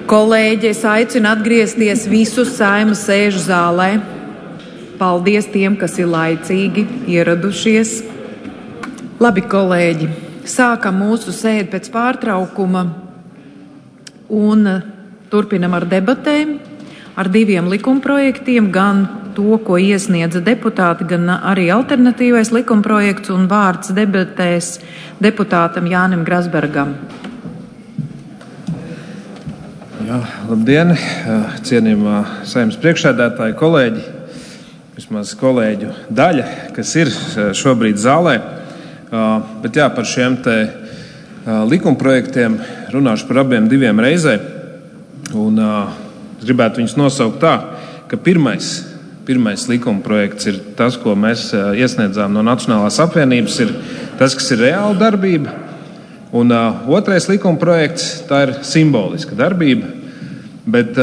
Kolēģi, es aicinu atgriezties visus Saeimas sēžu zālē. Paldies tiem, kas ir laicīgi ieradušies. Labi, kolēģi, sākam mūsu sēdi pēc pārtraukuma un turpinam ar debatēm, ar 2 likumprojektiem, gan to, ko iesniedza deputāti, gan arī alternatīvais likumprojekts un vārds debatēs deputātam Jānim Grasbergam. Jā, labdien, cienījamā Saeimas priekšsēdētāji, kolēģi, vismaz kolēģu daļa, kas ir šobrīd zālē. Bet jā, par šiem te likumprojektiem runāšu par abiem 2 reizē. Un gribētu viņus nosaukt tā, ka pirmais likumprojekts ir tas, ko mēs iesniedzām no Nacionālās apvienības, ir tas, kas ir reāla darbība. Un otrais likumprojekts, tā ir simboliska darbība. Bet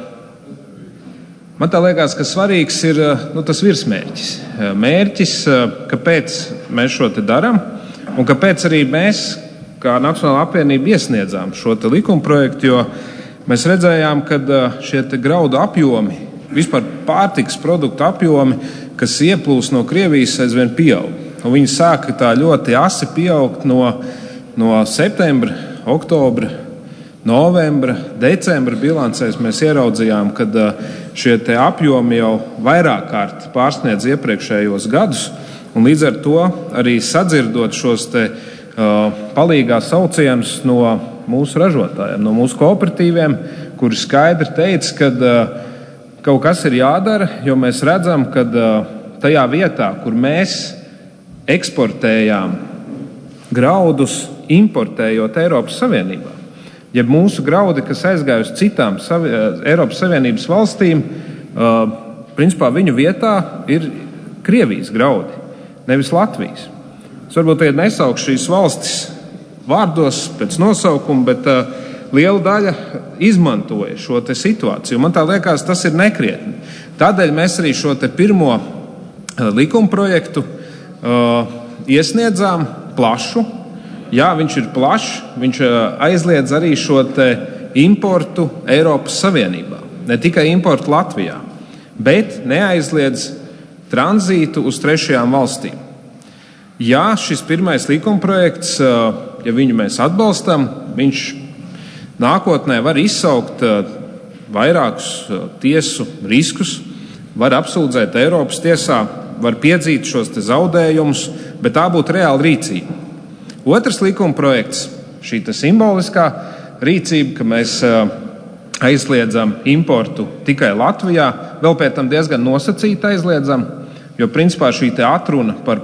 man tā liekas, ka svarīgs ir tas virsmērķis. Mērķis, kāpēc mēs šo te darām un kāpēc arī mēs, kā Nacionālā apvienība, iesniedzām šo te likumprojektu, jo mēs redzējām, ka šie te graudu apjomi, vispār pārtikas produktu apjomi, kas ieplūst no Krievijas, aizvien pieaug. Un viņi sāka tā ļoti asi pieaugt no septembra, oktobra, novembra, decembra bilancēs. Mēs ieraudzījām, ka šie te apjomi jau vairāk kārt pārsniedz iepriekšējos gadus, un līdz ar to arī sadzirdot šos te palīgā saucienus no mūsu ražotājiem, no mūsu kooperatīviem, kuri skaidri teica, ka kaut kas ir jādara, jo mēs redzam, ka tajā vietā, kur mēs eksportējām graudus, importējot Eiropas Savienībā, ja mūsu graudi, kas aizgāja uz citām Eiropas Savienības valstīm, principā viņu vietā ir Krievijas graudi, nevis Latvijas. Es varbūt nesaukšu šīs valstis vārdos pēc nosaukuma, bet liela daļa izmantoja šo te situāciju. Man tā liekas, tas ir nekrietni. Tādēļ mēs arī šo te pirmo likumprojektu iesniedzām plašu. Jā, viņš ir plašs, viņš aizliedz arī šo te importu Eiropas Savienībā. Ne tikai importu Latvijā, bet neaizliedz tranzītu uz 3. valstīm. Jā, šis pirmais likumprojekts, ja viņu mēs atbalstam, viņš nākotnē var izsaukt vairākus tiesu riskus, var apsūdzēt Eiropas tiesā, var piedzīt šos te zaudējumus, bet tā būtu reāla rīcība. Otrs likumprojekts, šī simboliskā rīcība, ka mēs aizliedzam importu tikai Latvijā, vēl pēc tam diezgan nosacīti aizliedzam, jo principā šī te atruna par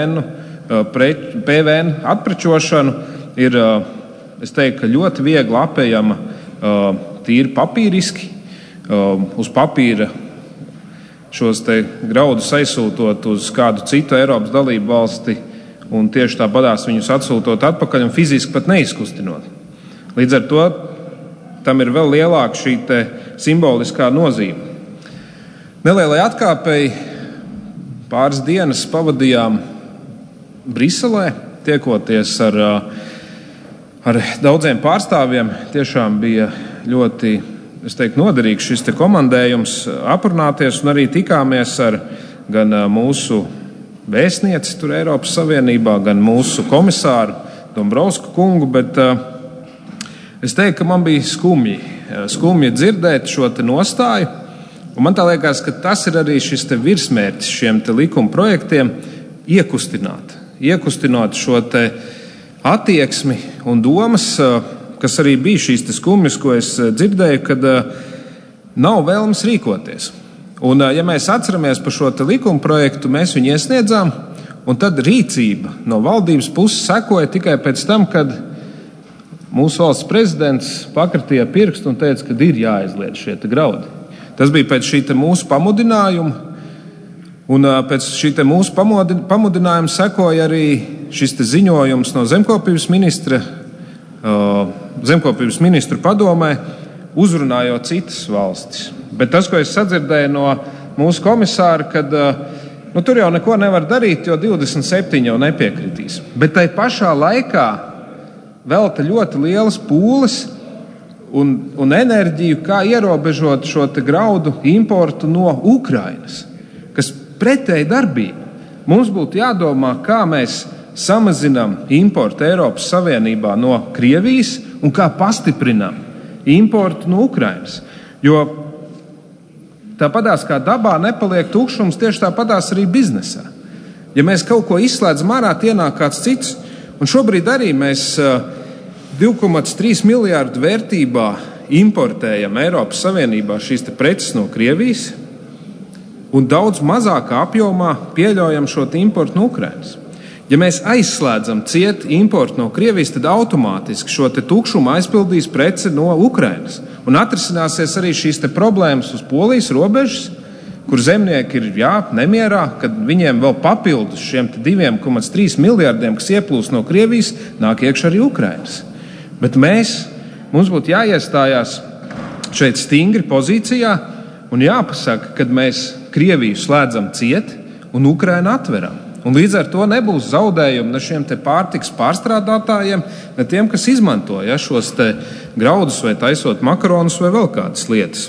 PVN atprečošanu ir, es teiktu, ka ļoti viegli apējama tīri papīriski, uz papīra šos te graudus aizsūtot uz kādu citu Eiropas dalību valsti, un tieši tāpatās viņus atsūtot atpakaļ un fiziski pat neizkustinot. Līdz ar to tam ir vēl lielāka šī te simboliskā nozīme. Nelielai atkāpei pāris dienas pavadījām Briselē, tiekoties ar daudziem pārstāvjiem. Tiešām bija ļoti, es teiktu, noderīgs šis te komandējums aprunāties, un arī tikāmies ar gan mūsu vēstnieci tur Eiropas Savienībā, gan mūsu komisāru Dombrovsku kungu, bet es teiktu, ka man bija skumji dzirdēt šo te nostāju, un man tā liekas, ka tas ir arī šis te virsmērķis šiem te likuma projektiem iekustināt šo te attieksmi un domas, kas arī bija šīs te skumjas, ko es dzirdēju, kad nav vēlams rīkoties. Un, ja mēs atceramies par šo te likuma projektu, mēs viņu iesniedzām, un tad rīcība no valdības puses sekoja tikai pēc tam, kad mūsu valsts prezidents pakratīja pirkstu un teica, ka ir jāaizliedz šie te graudi. Tas bija pēc šī te mūsu pamudinājuma, un pēc šī te mūsu pamudinājuma sekoja arī šis te ziņojums no zemkopības ministru padomē, uzrunājot citas valstis. Bet tas, ko es sadzirdēju no mūsu komisāra, kad tur jau neko nevar darīt, jo 27 jau nepiekritīs. Bet tai pašā laikā velta ļoti lielas pūles un enerģiju, kā ierobežot šo te graudu importu no Ukrainas, kas pretēji darbība. Mums būtu jādomā, kā mēs samazinām importu Eiropas Savienībā no Krievijas un kā pastiprinām importu no Ukrainas. Jo tāpatās kā dabā nepaliek tukšums, tieši tāpatās arī biznesā. Ja mēs kaut ko izslēdzam ārā, ienāk kāds cits. Un šobrīd arī mēs 2,3 miljārdu vērtībā importējam Eiropas Savienībā šīs te preces no Krievijas un daudz mazākā apjomā pieļaujam šo importu no Ukrainas. Ja mēs aizslēdzam ciet importu no Krievijas, tad automātiski šo te tukšumu aizpildīs prece no Ukrainas. Un atrisināsies arī šīs te problēmas uz Polijas robežas, kur zemnieki ir nemierā, kad viņiem vēl papildus šiem 2,3 miljārdiem, kas ieplūst no Krievijas, nāk iekšā arī Ukrainas. Bet mums būtu jāiestājās šeit stingri pozīcijā un jāpasaka, kad mēs Krieviju slēdzam ciet un Ukrainu atveram. Un līdz ar to nebūs zaudējumi ne šiem te pārtikas pārstrādātājiem, ne tiem, kas izmanto šos te graudus vai taisot makaronus vai vēl kādas lietas.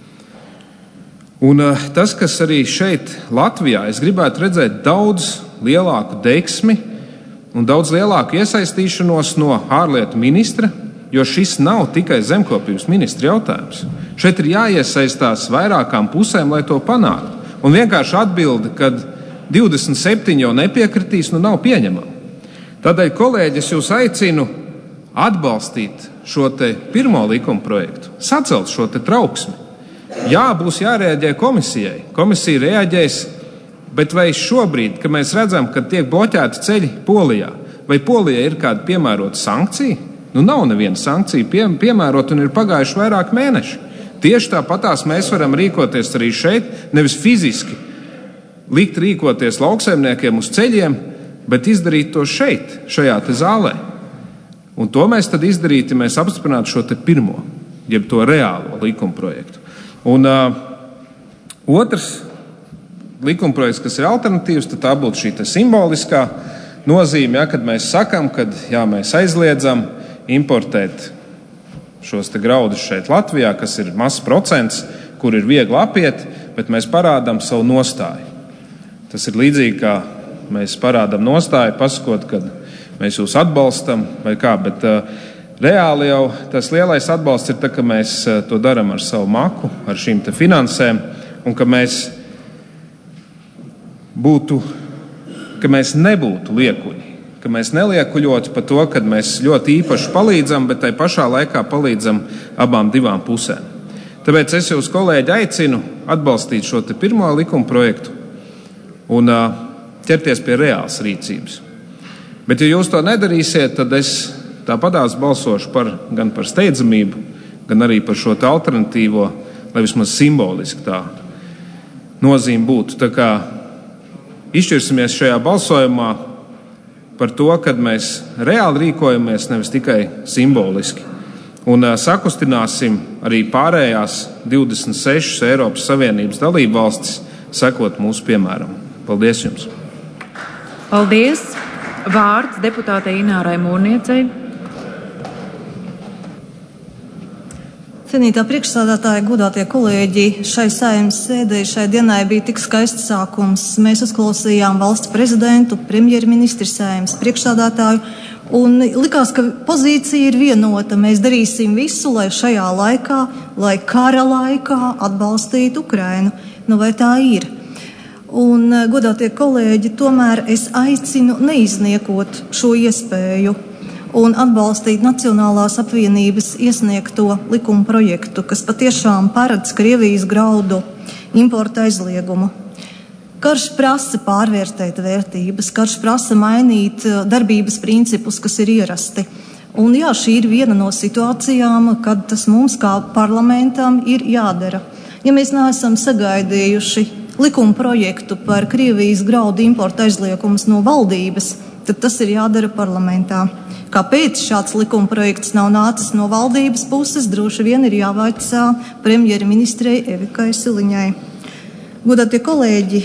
Un tas, kas arī šeit Latvijā, es gribētu redzēt daudz lielāku deksmi un daudz lielāku iesaistīšanos no ārlietu ministra, jo šis nav tikai zemkopības ministra jautājums. Šeit ir jāiesaistās vairākām pusēm, lai to panāktu. Un vienkārši atbildi, kad 27 jau nepiekritīs, nav pieņemama. Tādēļ, kolēģi, es jūs aicinu atbalstīt šo te pirmo likuma projektu, sacelt šo te trauksmi. Jā, būs jārēģē komisijai. Komisija reaģēs, bet vai šobrīd, kad mēs redzam, ka tiek bloķēti ceļi Polijā, vai Polijai ir kāda piemērota sankcija? Nav neviena sankcija piemērota un ir pagājuši vairāk mēneši. Tieši tāpatās mēs varam rīkoties arī šeit, nevis fiziski likt rīkoties lauksaimniekiem uz ceļiem, bet izdarīt to šeit, šajā te zālē. Un to mēs tad izdarītu, ja mēs apstiprinātu šo te pirmo, jeb to reālo likumprojektu. Un otrs likumprojekts, kas ir alternatīvs, tad tā būtu šī te simboliskā nozīme, kad mēs sakam, kad mēs aizliedzam importēt šos te graudus šeit Latvijā, kas ir mazs procents, kur ir viegli apiet, bet mēs parādām savu nostāju. Tas ir līdzīgi, kā mēs parādām nostāju, pasakot, kad mēs jūs atbalstam vai kā, bet reāli jau tas lielais atbalsts ir tā, ka mēs to darām ar savu maku, ar šīm te finansēm, un ka mēs nebūtu liekuļi, ka mēs neliekuļotu par to, ka mēs ļoti īpaši palīdzam, bet tai pašā laikā palīdzam abām divām pusēm. Tāpēc es jūs, kolēģi, aicinu atbalstīt šo te pirmo likuma projektu un ķerties pie reālas rīcības. Bet, ja jūs to nedarīsiet, tad es tāpatās balsošu gan par steidzamību, gan arī par šo alternatīvo, lai vismaz simboliski tā nozīme būtu. Tā kā izšķirsimies šajā balsojumā par to, kad mēs reāli rīkojamies, nevis tikai simboliski. Un sakustināsim arī pārējās 26 Eiropas Savienības dalību valstis, sekot mūsu piemēram. Paldies jums! Paldies! Vārds deputātei Inārai Mūrniecei. Cienītā priekšsādātāja, godātie kolēģi, šai Saeimas sēdei šai dienai bija tik skaists sākums. Mēs uzklausījām valsts prezidentu, premjerministru, Saeimas priekšsādātāju, un likās, ka pozīcija ir vienota. Mēs darīsim visu, lai šajā laikā, lai kara laikā atbalstītu Ukrainu. Vai tā ir? Un, godātie kolēģi, tomēr es aicinu neizniekot šo iespēju un atbalstīt Nacionālās apvienības iesniegto likuma projektu, kas patiešām paredz Krievijas graudu importa aizliegumu. Karš prasa pārvērtēt vērtības, karš prasa mainīt darbības principus, kas ir ierasti. Un jā, šī ir viena no situācijām, kad tas mums kā parlamentam ir jādara. Ja mēs neesam sagaidījuši likuma projektu par Krievijas graudu importa aizliegumus no valdības, tad tas ir jādara parlamentā. Kāpēc šāds likuma projekts nav nācis no valdības puses, droši vien ir jāvaicā premjerministrei Evikai Siliņai. Godātie kolēģi,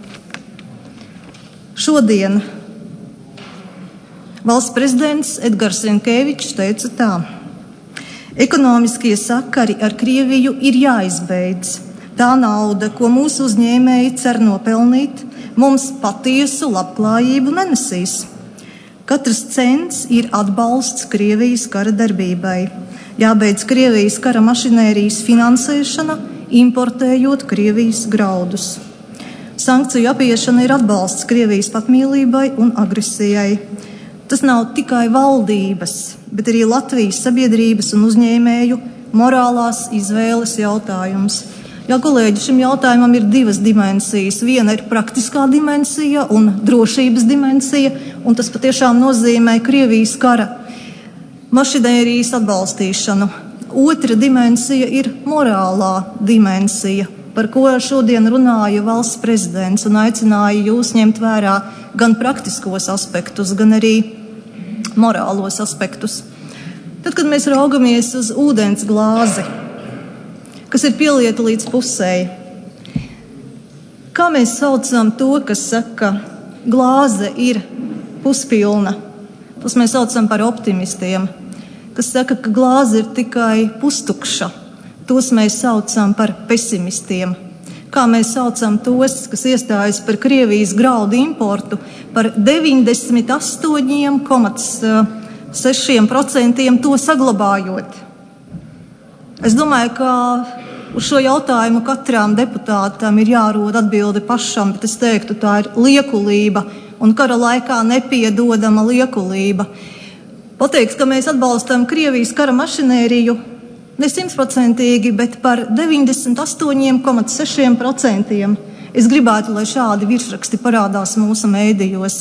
šodien valsts prezidents Edgars Rinkēvičs teica tā: Ekonomiskie sakari ar Krieviju ir jāizbeidz. Tā nauda, ko mūsu uzņēmēji cer nopelnīt, mums patiesu labklājību nenesīs. Katrs cents ir atbalsts Krievijas kara darbībai. Jābeidz Krievijas kara mašinērijas finansēšana, importējot Krievijas graudus. Sankciju apiešana ir atbalsts Krievijas patmīlībai un agresijai. Tas nav tikai valdības, bet arī Latvijas sabiedrības un uzņēmēju morālās izvēles jautājums. Jā, kolēģi, šim jautājumam ir divas dimensijas. Viena ir praktiskā dimensija un drošības dimensija, un tas patiešām nozīmē Krievijas kara mašinērijas atbalstīšanu. Otra dimensija ir morālā dimensija, par ko šodien runāja valsts prezidents un aicināja jūs ņemt vērā gan praktiskos aspektus, gan arī morālos aspektus. Tad, kad mēs raugamies uz ūdens glāzi, kas ir pielieta līdz pusēji, kā mēs saucam to, kas saka, glāze ir puspilna? Tas mēs saucam par optimistiem. Kas saka, ka glāze ir tikai pustukša, tos mēs saucam par pesimistiem. Kā mēs saucam tos, kas iestājas par Krievijas graudu importu, par 98,6% to saglabājot. Es domāju, ka uz šo jautājumu katram deputātam ir jārod atbildi pašam, bet es teiktu, tā ir liekulība un kara laikā nepiedodama liekulība. Pateiks, ka mēs atbalstam Krievijas kara mašinēriju ne 100%, bet par 98,6%. Es gribētu, lai šādi virsraksti parādās mūsu mēdījos.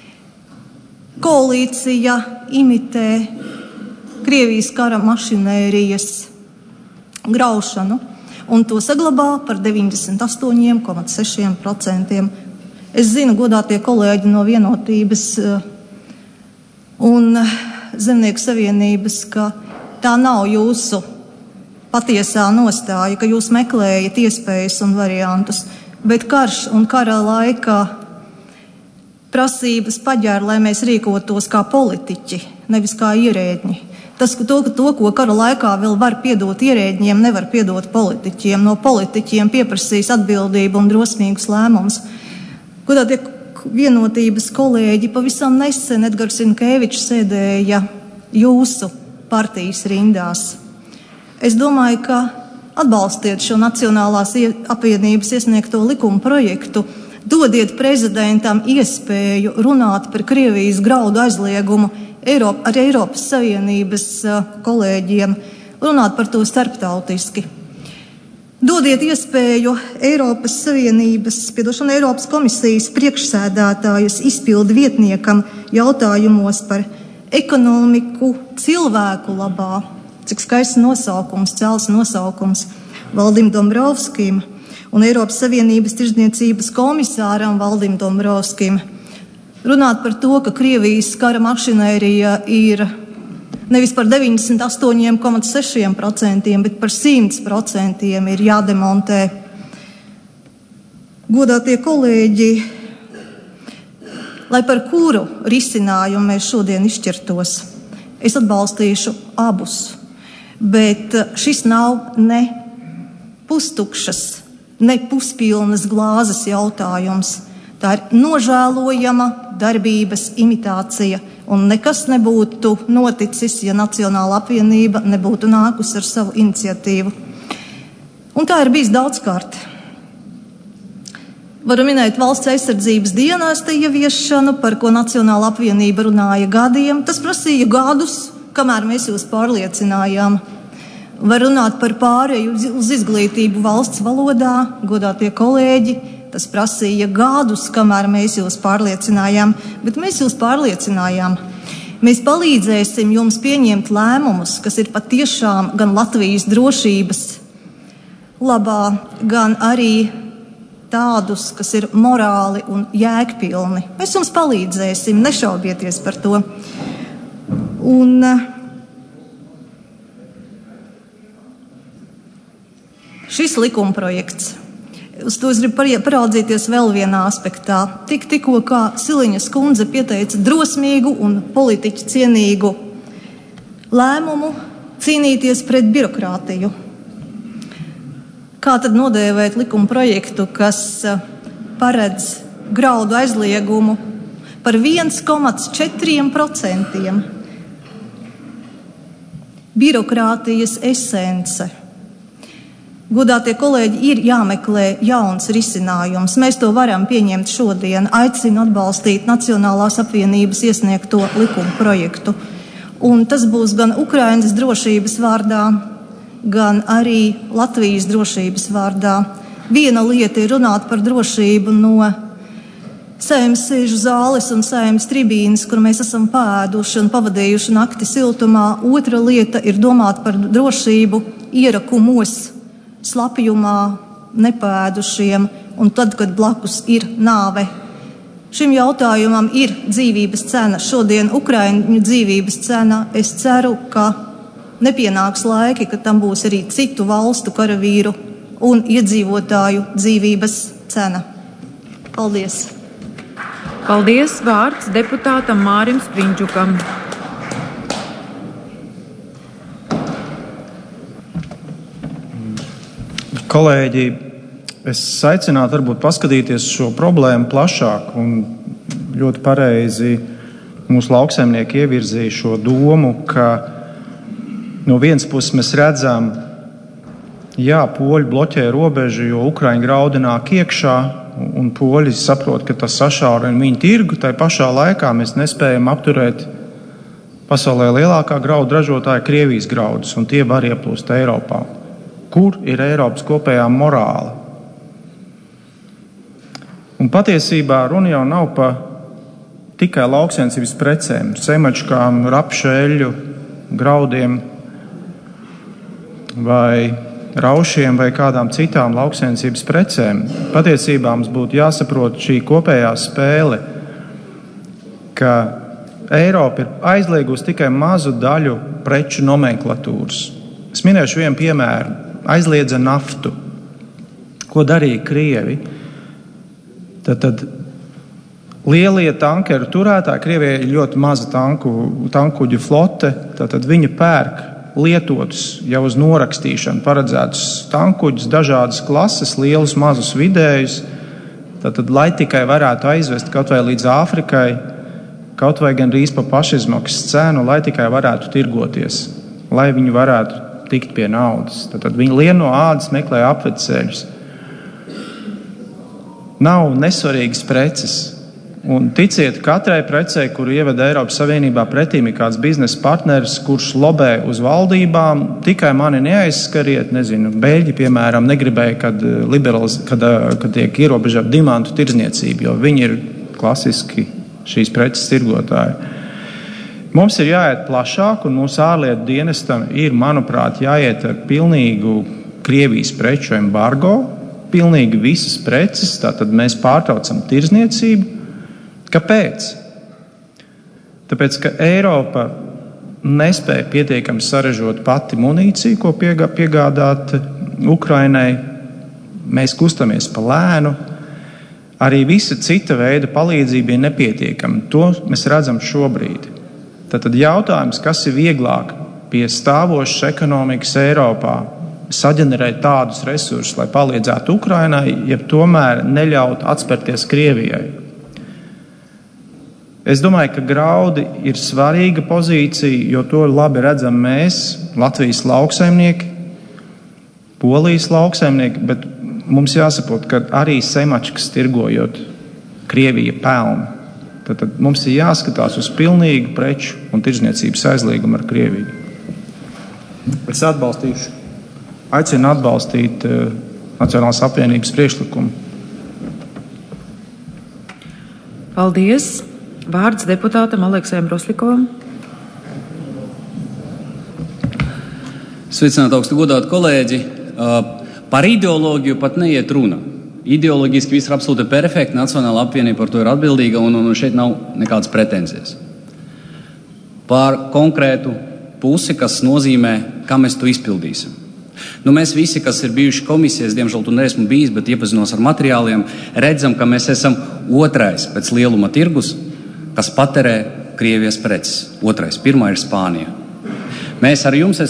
Koalīcija imitē Krievijas kara mašinērijas graušanu un to saglabā par 98,6%. Es zinu, godātie kolēģi no Vienotības un Zemnieku savienības, ka tā nav jūsu patiesā nostāja, ka jūs meklējat iespējas un variantus, bet karš un kara laikā prasības paģēra, lai mēs rīkotos kā politiķi, nevis kā ierēdņi. To, ko kara laikā vēl var piedot ierēdņiem, nevar piedot politiķiem. No politiķiem pieprasīs atbildību un drosmīgus lēmumus. Godātie Vienotības kolēģi, pavisam nesen Edgars Rinkēvičs sēdēja jūsu partijas rindās. Es domāju, ka atbalstiet šo Nacionālās apvienības iesniegto likuma projektu, dodiet prezidentam iespēju runāt par Krievijas graudu aizliegumu ar Eiropas Savienības kolēģiem, runāt par to starptautiski. Dodiet iespēju Eiropas komisijas priekšsēdētājas izpildu vietniekam jautājumos par ekonomiku cilvēku labā. Cik skaists nosaukums, cēls nosaukums Valdim Dombrovskim un Eiropas Savienības tirdzniecības komisāram Valdim Dombrovskim. Runāt par to, ka Krievijas kara mašinērija ir nevis par 98,6%, bet par 100% ir jādemontē. Godātie kolēģi, lai par kuru risinājumu mēs šodien izšķirtos, es atbalstīšu abus. Bet šis nav ne pustukšas, ne puspilnas glāzes jautājums. Tā ir nožēlojama darbības imitācija, un nekas nebūtu noticis, ja Nacionāla apvienība nebūtu nākusi ar savu iniciatīvu. Un tā ir bijis daudzkārt. Varu minēt valsts aizsardzības dienesta ieviešanu, par ko Nacionāla apvienība runāja gadiem. Tas prasīja gadus, kamēr mēs jūs pārliecinājām. Var runāt par pāreju uz izglītību valsts valodā, godātie kolēģi. Tas prasīja gadus, kamēr mēs jūs pārliecinājām, bet mēs jūs pārliecinājām. Mēs palīdzēsim jums pieņemt lēmumus, kas ir patiešām gan Latvijas drošības labā, gan arī tādus, kas ir morāli un jēgpilni. Mēs jums palīdzēsim, nešaubieties par to. Un šis likumprojekts, uz to es gribu paraudzīties vēl vienā aspektā. Tikko kā Siliņas kundze pieteica drosmīgu un politiķi cienīgu lēmumu cīnīties pret birokrātiju. Kā tad nodēvēt likuma projektu, kas paredz graudu aizliegumu par 1,4%? Birokrātijas esence. Godātie kolēģi, ir jāmeklē jauns risinājums. Mēs to varam pieņemt šodien. Aicinu atbalstīt Nacionālās apvienības iesniegto likuma projektu. Un tas būs gan Ukrainas drošības vārdā, gan arī Latvijas drošības vārdā. Viena lieta ir runāt par drošību no Saeimas sēžu zāles un Saeimas tribīnes, kur mēs esam pāēduši un pavadījuši nakti siltumā. Otra lieta ir domāt par drošību ierakumos, slapjumā, nepēdušiem, un tad, kad blakus ir nāve. Šim jautājumam ir dzīvības cena. Šodien Ukraiņu dzīvības cena. Es ceru, ka nepienāks laiki, kad tam būs arī citu valstu karavīru un iedzīvotāju dzīvības cena. Paldies! Paldies! Vārds deputātam Mārim Sprindžukam. Kolēģi, es aicinātu varbūt paskatīties šo problēmu plašāk, un ļoti pareizi mūsu lauksaimnieki ievirzīja šo domu, ka no vienas puses mēs redzam, jā, poļi bloķē robežu, jo Ukraiņi graudi nāk iekšā, un poļi saprot, ka tas sašaurina viņu tirgu. Tai pašā laikā mēs nespējam apturēt pasaulē lielākā graudu ražotāja Krievijas graudus, un tie var ieplūst Eiropā. Kur ir Eiropas kopējā morāla? Un patiesībā runa jau nav pa tikai lauksaimniecības precēm, semačkām, rapšeļu, graudiem vai raušiem vai kādām citām lauksaimniecības precēm. Patiesībā mums būtu jāsaprot šī kopējā spēle, ka Eiropa ir aizliegusi tikai mazu daļu preču nomenklatūras. Es minēšu vienu piemēru. Aizliedza naftu. Ko darīja Krievi? Tad lielie tankeru turētāji, Krievijai ir ļoti maza tankuģu flote, tad viņi pērk lietotus, jau uz norakstīšanu paredzētus tankuģus, dažādas klases, lielus, mazus, vidējus, tad lai tikai varētu aizvest kaut vai līdz Āfrikai, kaut vai gan rīz pa pašizmaksas cenu, lai tikai varētu tirgoties, lai viņi varētu tikt pie naudas. Tad viņi lien no ādas, meklē apvedceļus. Nav nesvarīgas preces. Un ticiet, katrai precei, kuru ievada Eiropas Savienībā pretīm, ir kāds biznesa partneris, kurš lobē uz valdībām, tikai mani neaizskariet, nezinu, Beļģi, piemēram, negribēja, kad tiek ierobežota dimantu tirdzniecība, jo viņi ir klasiski šīs preces tirgotāji. Mums ir jāiet plašāk, un mūsu ārlietu dienestam ir, manuprāt, jāiet ar pilnīgu Krievijas preču embargo, pilnīgi visas preces, tātad mēs pārtraucam tirdzniecību. Kāpēc? Tāpēc, ka Eiropa nespēja pietiekami saražot pati munīciju, ko piegādāt Ukrainai. Mēs kustamies pa lēnu. Arī visa cita veida palīdzība ir nepietiekama. To mēs redzam šobrīd. Tad jautājums, kas ir vieglāk pie stāvošas ekonomikas Eiropā saģenerēt tādus resursus, lai palīdzētu Ukrainai, ja tomēr neļaut atspērties Krievijai. Es domāju, ka graudi ir svarīga pozīcija, jo to labi redzam mēs, Latvijas lauksaimnieki, Polijas lauksaimnieki, bet mums jāsaprot, ka arī semačkas tirgojot Krievija pelna. Tad mums ir jāskatās uz pilnīgu preču un tirdzniecības aizliegumu ar Krieviju. Es aicinu atbalstīt Nacionālās apvienības priekšlikumu. Paldies! Vārds deputātam Aleksējam Roslikovam. Sveicināt augstu godātu kolēģi. Par ideoloģiju pat neiet runa. Ideoloģiski viss ir absolūti perfekti, Nacionāla apvienība par to ir atbildīga un šeit nav nekādas pretenzijas. Par konkrētu pusi, kas nozīmē, kā mēs to izpildīsim. Mēs visi, kas ir bijuši komisijas, diemžēl tu neesmu bijis, bet iepazinos ar materiāliem, redzam, ka mēs esam otrais pēc lieluma tirgus, kas patērē Krievijas preces. Otrais, pirmā ir Spānija. Mēs ar jums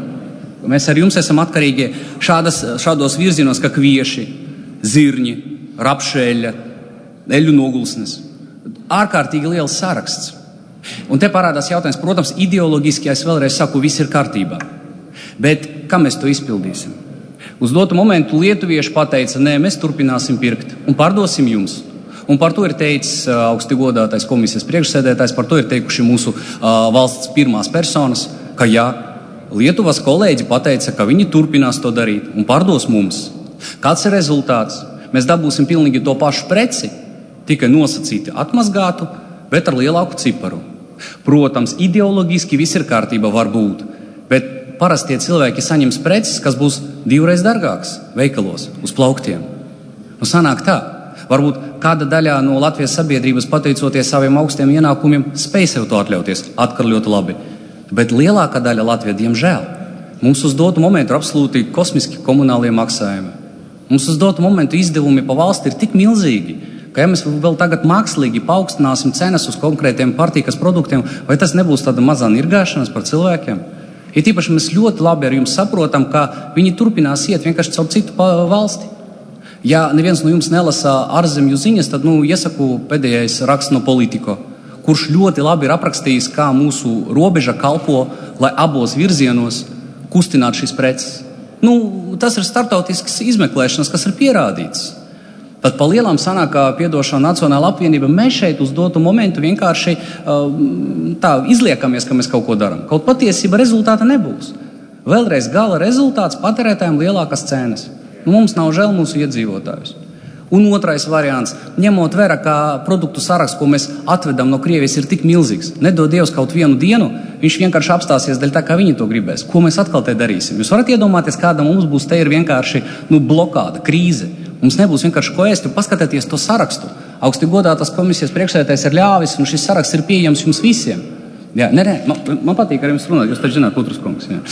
esam atkarīgi šādos virzienos, kā kvieši, zirņi, rapšeļa, eļu nogulsnes. Ārkārtīgi liels saraksts. Un te parādās jautājums, protams, ideoloģiski, es vēlreiz saku, viss ir kārtībā. Bet kā mēs to izpildīsim? Uz dotu momentu lietuvieši pateica, nē, mēs turpināsim pirkt un pārdosim jums. Un par to ir teicis augsti godātais komisijas priekšsēdētājs, par to ir teikuši mūsu valsts pirmās personas, ka jā, Lietuvas kolēģi pateica, ka viņi turpinās to darīt un pārdos mums. Kāds ir rezultāts? Mēs dabūsim pilnīgi to pašu preci, tikai nosacīti atmazgātu, bet ar lielāku ciparu. Protams, ideoloģiski viss ir kārtība var būt, bet parastie cilvēki saņems preces, kas būs 2 dārgāks veikalos uz plauktiem. Nu, sanāk tā. Varbūt kāda daļā no Latvijas sabiedrības, pateicoties saviem augstiem ienākumiem, spēj sev to atļauties, atkal ļoti labi. Bet lielākā daļa Latvijā, diemžēl, mums uz dotu momentu ir absolūti kosmiski komunālie maksājumi. Mums uz dotu momentu izdevumi pa valsti ir tik milzīgi, ka ja mēs vēl tagad mākslīgi paaugstināsim cenas uz konkrētiem pārtīkas produktiem, vai tas nebūs tāda mazā nirgāšanas par cilvēkiem? Ir tīpaši mēs ļoti labi ar jums saprotam, ka viņi turpinās iet vienkārši caur citu valsti. Ja neviens no jums nelasa ārzemju ziņas, tad, iesaku pēdējais raksts no Politico, kurš ļoti labi ir aprakstījis, kā mūsu robeža kalpo, lai abos virzienos kustinātu šīs preces. Tas ir startautisks izmeklēšanas, kas ir pierādīts. Tad pa lielām sanāk, kā piedošana Nacionāla apvienība, mēs šeit uz dotu momentu vienkārši tā izliekamies, ka mēs kaut ko darām. Kaut patiesība rezultāta nebūs. Vēlreiz gala rezultāts patērētājiem lielākas cenas. Mums nav žēl mūsu iedzīvotājus. Un otrais variants, ņemot vērā, ka produktu saraksts, ko mēs atvedam no Krievijas, ir tik milzīgs. Nedod Dievs kaut vienu dienu, viņš vienkārši apstāsies dēļ tā, kā viņi to gribēs. Ko mēs atkal te darīsim? Jūs varat iedomāties, kāda mums būs te ir vienkārši blokāda, krīze. Mums nebūs vienkārši ko ēst, paskatieties to sarakstu. Augsti godātās komisijas priekšsēdētājs ir ļāvis, un šis saraksts ir pieejams jums visiem. Jā, man patīk ar jums runāt, jūs taču zināt, Kutras kungs. Jā.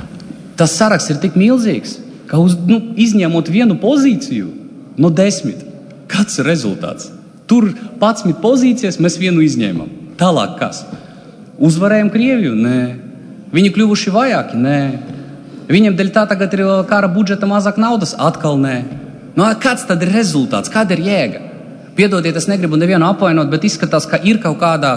Tas saraksts ir tik milzīgs, ka izņemot vienu pozīciju no 10. Kāds ir rezultāts? Tur 11 pozīcijas mēs vienu izņēmām. Tālāk kas? Uzvarējam Krieviju? Nē. Viņi kļuvuši vajāki? Nē. Viņiem dēļ tā tagad ir kara budžeta mazāk naudas? Atkal nē. Kāds tad ir rezultāts? Kāda ir jēga? Piedodiet, es negribu nevienu apvainot, bet izskatās, ka ir kaut kādā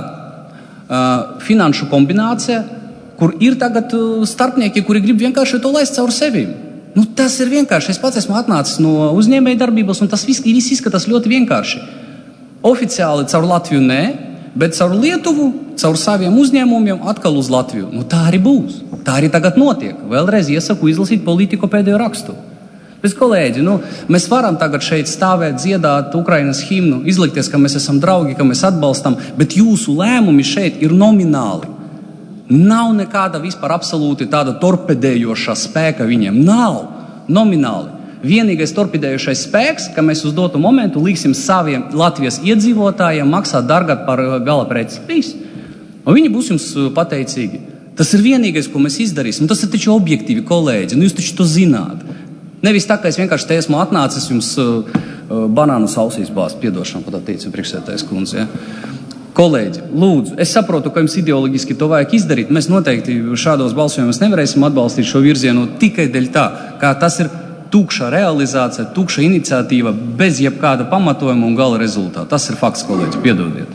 finanšu kombinācija, kur ir tagad starpnieki, kuri grib vienkārši to laist caur sevīm. Tas ir vienkārši. Es pats esmu atnācis no uzņēmēja darbības, un tas viss izskatās ļoti vienkārši. Oficiāli caur Latviju nē, bet caur Lietuvu, caur saviem uzņēmumiem atkal uz Latviju. Tā arī būs. Tā arī tagad notiek. Vēlreiz iesaku izlasīt Politico pēdējo rakstu. Bet, kolēģi, mēs varam tagad šeit stāvēt, dziedāt Ukrainas himnu, izlikties, ka mēs esam draugi, ka mēs atbalstam, bet jūsu lēmumi šeit ir nomināli. Nav nekāda vispār absolūti tāda torpedējoša spēka viņiem. Nav nomināli. Vienīgais torpedējošais spēks, ka mēs uz dotu momentu liksim saviem Latvijas iedzīvotājiem maksāt dārgāk par gala preci. Un viņi būs jums pateicīgi. Tas ir vienīgais, ko mēs izdarīsim. Tas ir taču objektīvi, kolēģi. Jūs taču to zināt. Nevis tā, ka es vienkārši te esmu atnācis jums banānu sausīs bāzt. Piedošanu, pat teicu priekšsēdētājas kundze. Ja? Kolēģi, lūdzu, es saprotu, ka jums ideoloģiski to vajag izdarīt. Mēs noteikti šādos balsojumos nevarēsim atbalstīt šo virzienu tikai dēļ tā, kā tas ir tukša realizācija, tukša iniciatīva, bez jebkāda pamatojuma un gala rezultāta. Tas ir fakts, kolēģi, piedodiet.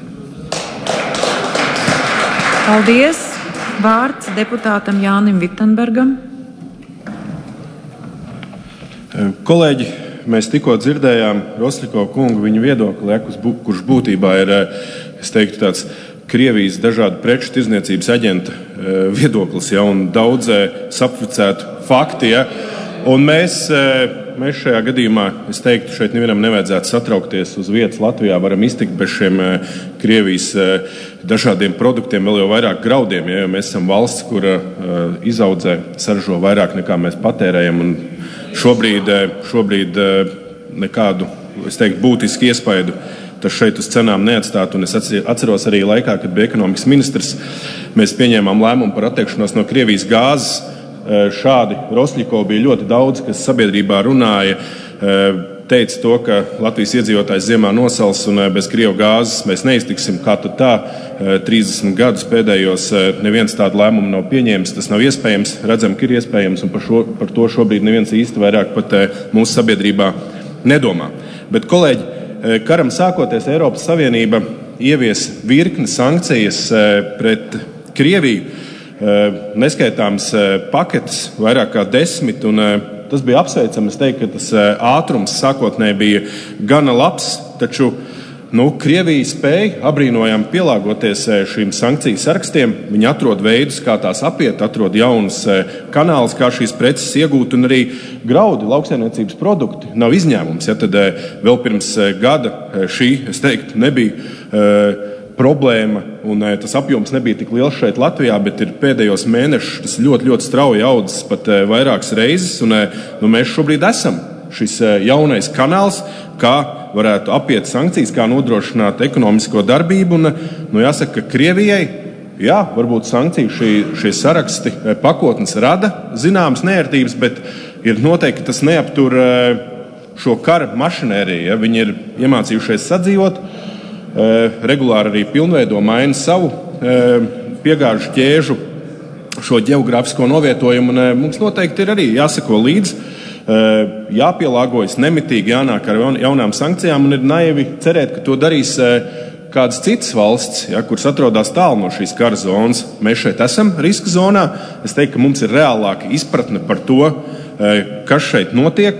Paldies. Vārds deputātam Jānim Vittenbergam. Kolēģi, mēs tikko dzirdējām Rosļiko kungu viņa viedokli, kurš būtībā ir, es teiktu, tāds Krievijas dažādu preču tirdzniecības aģenta viedoklis, ja, un daudz sapficētu fakti. Ja. Un mēs šajā gadījumā, es teiktu, šeit nevienam nevajadzētu satraukties uz vietas Latvijā, varam iztikt bez šiem Krievijas dažādiem produktiem, vēl jau vairāk graudiem, ja, jo mēs esam valsts, kura izaudzē, saražo vairāk nekā mēs patērējam, un šobrīd nekādu, es teiktu, būtisku iespaidu tas šeit uz cenām neatstāt. Un es atceros arī laikā, kad bija ekonomikas ministrs, mēs pieņēmām lēmumu par atteikšanos no Krievijas gāzes. Šādi Rosļiko bija ļoti daudz, kas sabiedrībā runāja. teica to, ka Latvijas iedzīvotājs ziemā nosals un bez Krievu gāzes mēs neiztiksim, kā tad tā. 30 gadus pēdējos neviens tādu lēmumu nav pieņēmis, tas nav iespējams, redzam, ka ir iespējams, un par to šobrīd neviens īsti vairāk pat mūsu sabiedrībā nedomā. Bet, kolēģi, karam sākoties Eiropas Savienība ievies virkni sankcijas pret Krieviju, neskaitāms paketes, vairāk kā 10, un tas bija apsveicami. Es teiktu, ka tas ātrums sākotnēji bija gana labs, taču Krievija spēja abrīnojami pielāgoties šīm sankciju sarakstiem. Viņi atrod veidus, kā tās apiet, atrod jaunus kanālus, kā šīs preces iegūt, un arī graudi, lauksaimniecības produkti nav izņēmums. Ja, tad vēl pirms gada šī, es teiktu, nebija problēma, un tas apjoms nebija tik liels šeit Latvijā, bet ir pēdējos mēnešus tas ļoti, ļoti strauji audzis pat vairākas reizes, un mēs šobrīd esam šis jaunais kanāls, kā varētu apiet sankcijas, kā nodrošināt ekonomisko darbību, un jāsaka, ka Krievijai, jā, varbūt sankciju šie saraksti pakotnes rada zināmas neērtības, bet ir noteikti tas neaptur šo kara mašinēriju, ja viņi ir iemācījušies sadzīvot, regulāri arī pilnveido, maina savu piegāžu ķēžu, šo ģeogrāfisko novietojumu, un mums noteikti ir arī jāsako līdzi, jāpielāgojas nemitīgi, jānāk ar jaunām sankcijām, un ir naivi cerēt, ka to darīs kādas citas valsts, ja, kuras atrodas tālu no šīs kara zonas. Mēs šeit esam riska zonā. Es teiktu, ka mums ir reālāka izpratne par to, kas šeit notiek,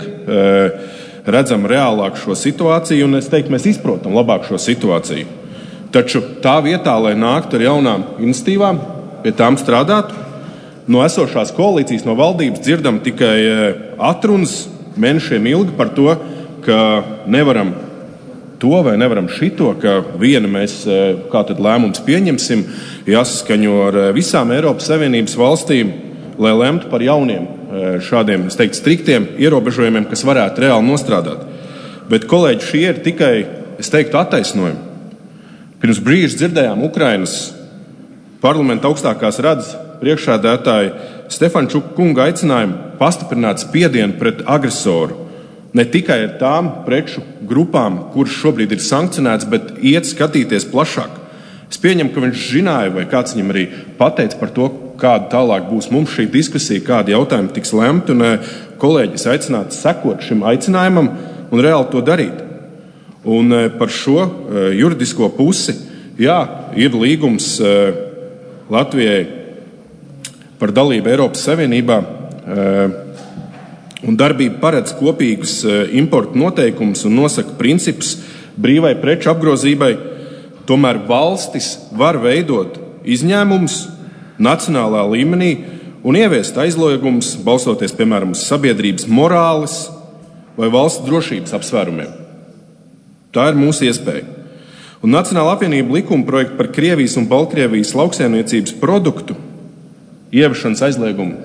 redzam reālāk šo situāciju, un es teiktu, mēs izprotam labāk šo situāciju. Taču tā vietā, lai nāktu ar jaunām iniciatīvām, pie tām strādātu, no esošās koalīcijas, no valdības dzirdam tikai atrunas mēnešiem ilgi par to, ka nevaram to vai nevaram šito, ka viena mēs kā tad lēmums pieņemsim, jāsaskaņo ar visām Eiropas Savienības valstīm, lai lemtu par jauniem šādiem, es teiktu, striktiem ierobežojumiem, kas varētu reāli nostrādāt. Bet, kolēģi, šie ir tikai, es teiktu, attaisnojumi. Pirms brīža dzirdējām Ukrainas parlamenta augstākās radas priekšsēdētāja Stefančuka kunga aicinājumu pastiprināt spiedienu pret agresoru. Ne tikai ar tām preču grupām, kuras šobrīd ir sankcionētas, bet iet skatīties plašāk. Es pieņemu, ka viņš zināja, vai kāds viņam arī pateica par to, kāda tālāk būs mums šī diskusija, kādi jautājumi tiks lemti, un kolēģis aicinātu sekot šim aicinājumam un reāli to darīt. Un par šo juridisko pusi, jā, ir līgums Latvijai par dalību Eiropas Savienībā, un darbība paredz kopīgus importu noteikumus un nosaka principus brīvai preču apgrozībai. Tomēr valstis var veidot izņēmumus nacionālā līmenī un ieviest aizliegumus, balstoties, piemēram, uz sabiedrības morāles vai valsts drošības apsvērumiem. Tā ir mūsu iespēja. Un Nacionāla apvienība likuma projektu par Krievijas un Baltkrievijas lauksaimniecības produktu ieviešanas aizliegumu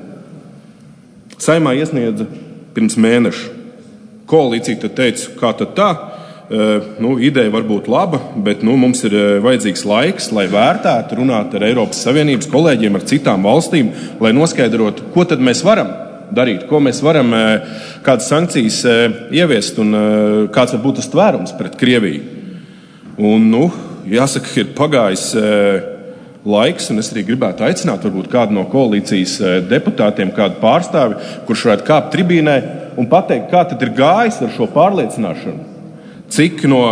Saeimā iesniedza pirms mēneša. Koalīcija tad teica, kā tad tā? Ideja var būt laba, bet mums ir vajadzīgs laiks, lai vērtētu, runāt ar Eiropas Savienības kolēģiem, ar citām valstīm, lai noskaidrotu, ko tad mēs varam darīt, ko mēs varam, kādas sankcijas ieviest un kāds var būt tas tvērums pret Krieviju. Un, jāsaka, ir pagājis laiks, un es arī gribētu aicināt varbūt kādu no koalīcijas deputātiem, kādu pārstāvi, kurš varētu kāpt tribīnē un pateikt, kā tad ir gājis ar šo pārliecināšanu. Cik no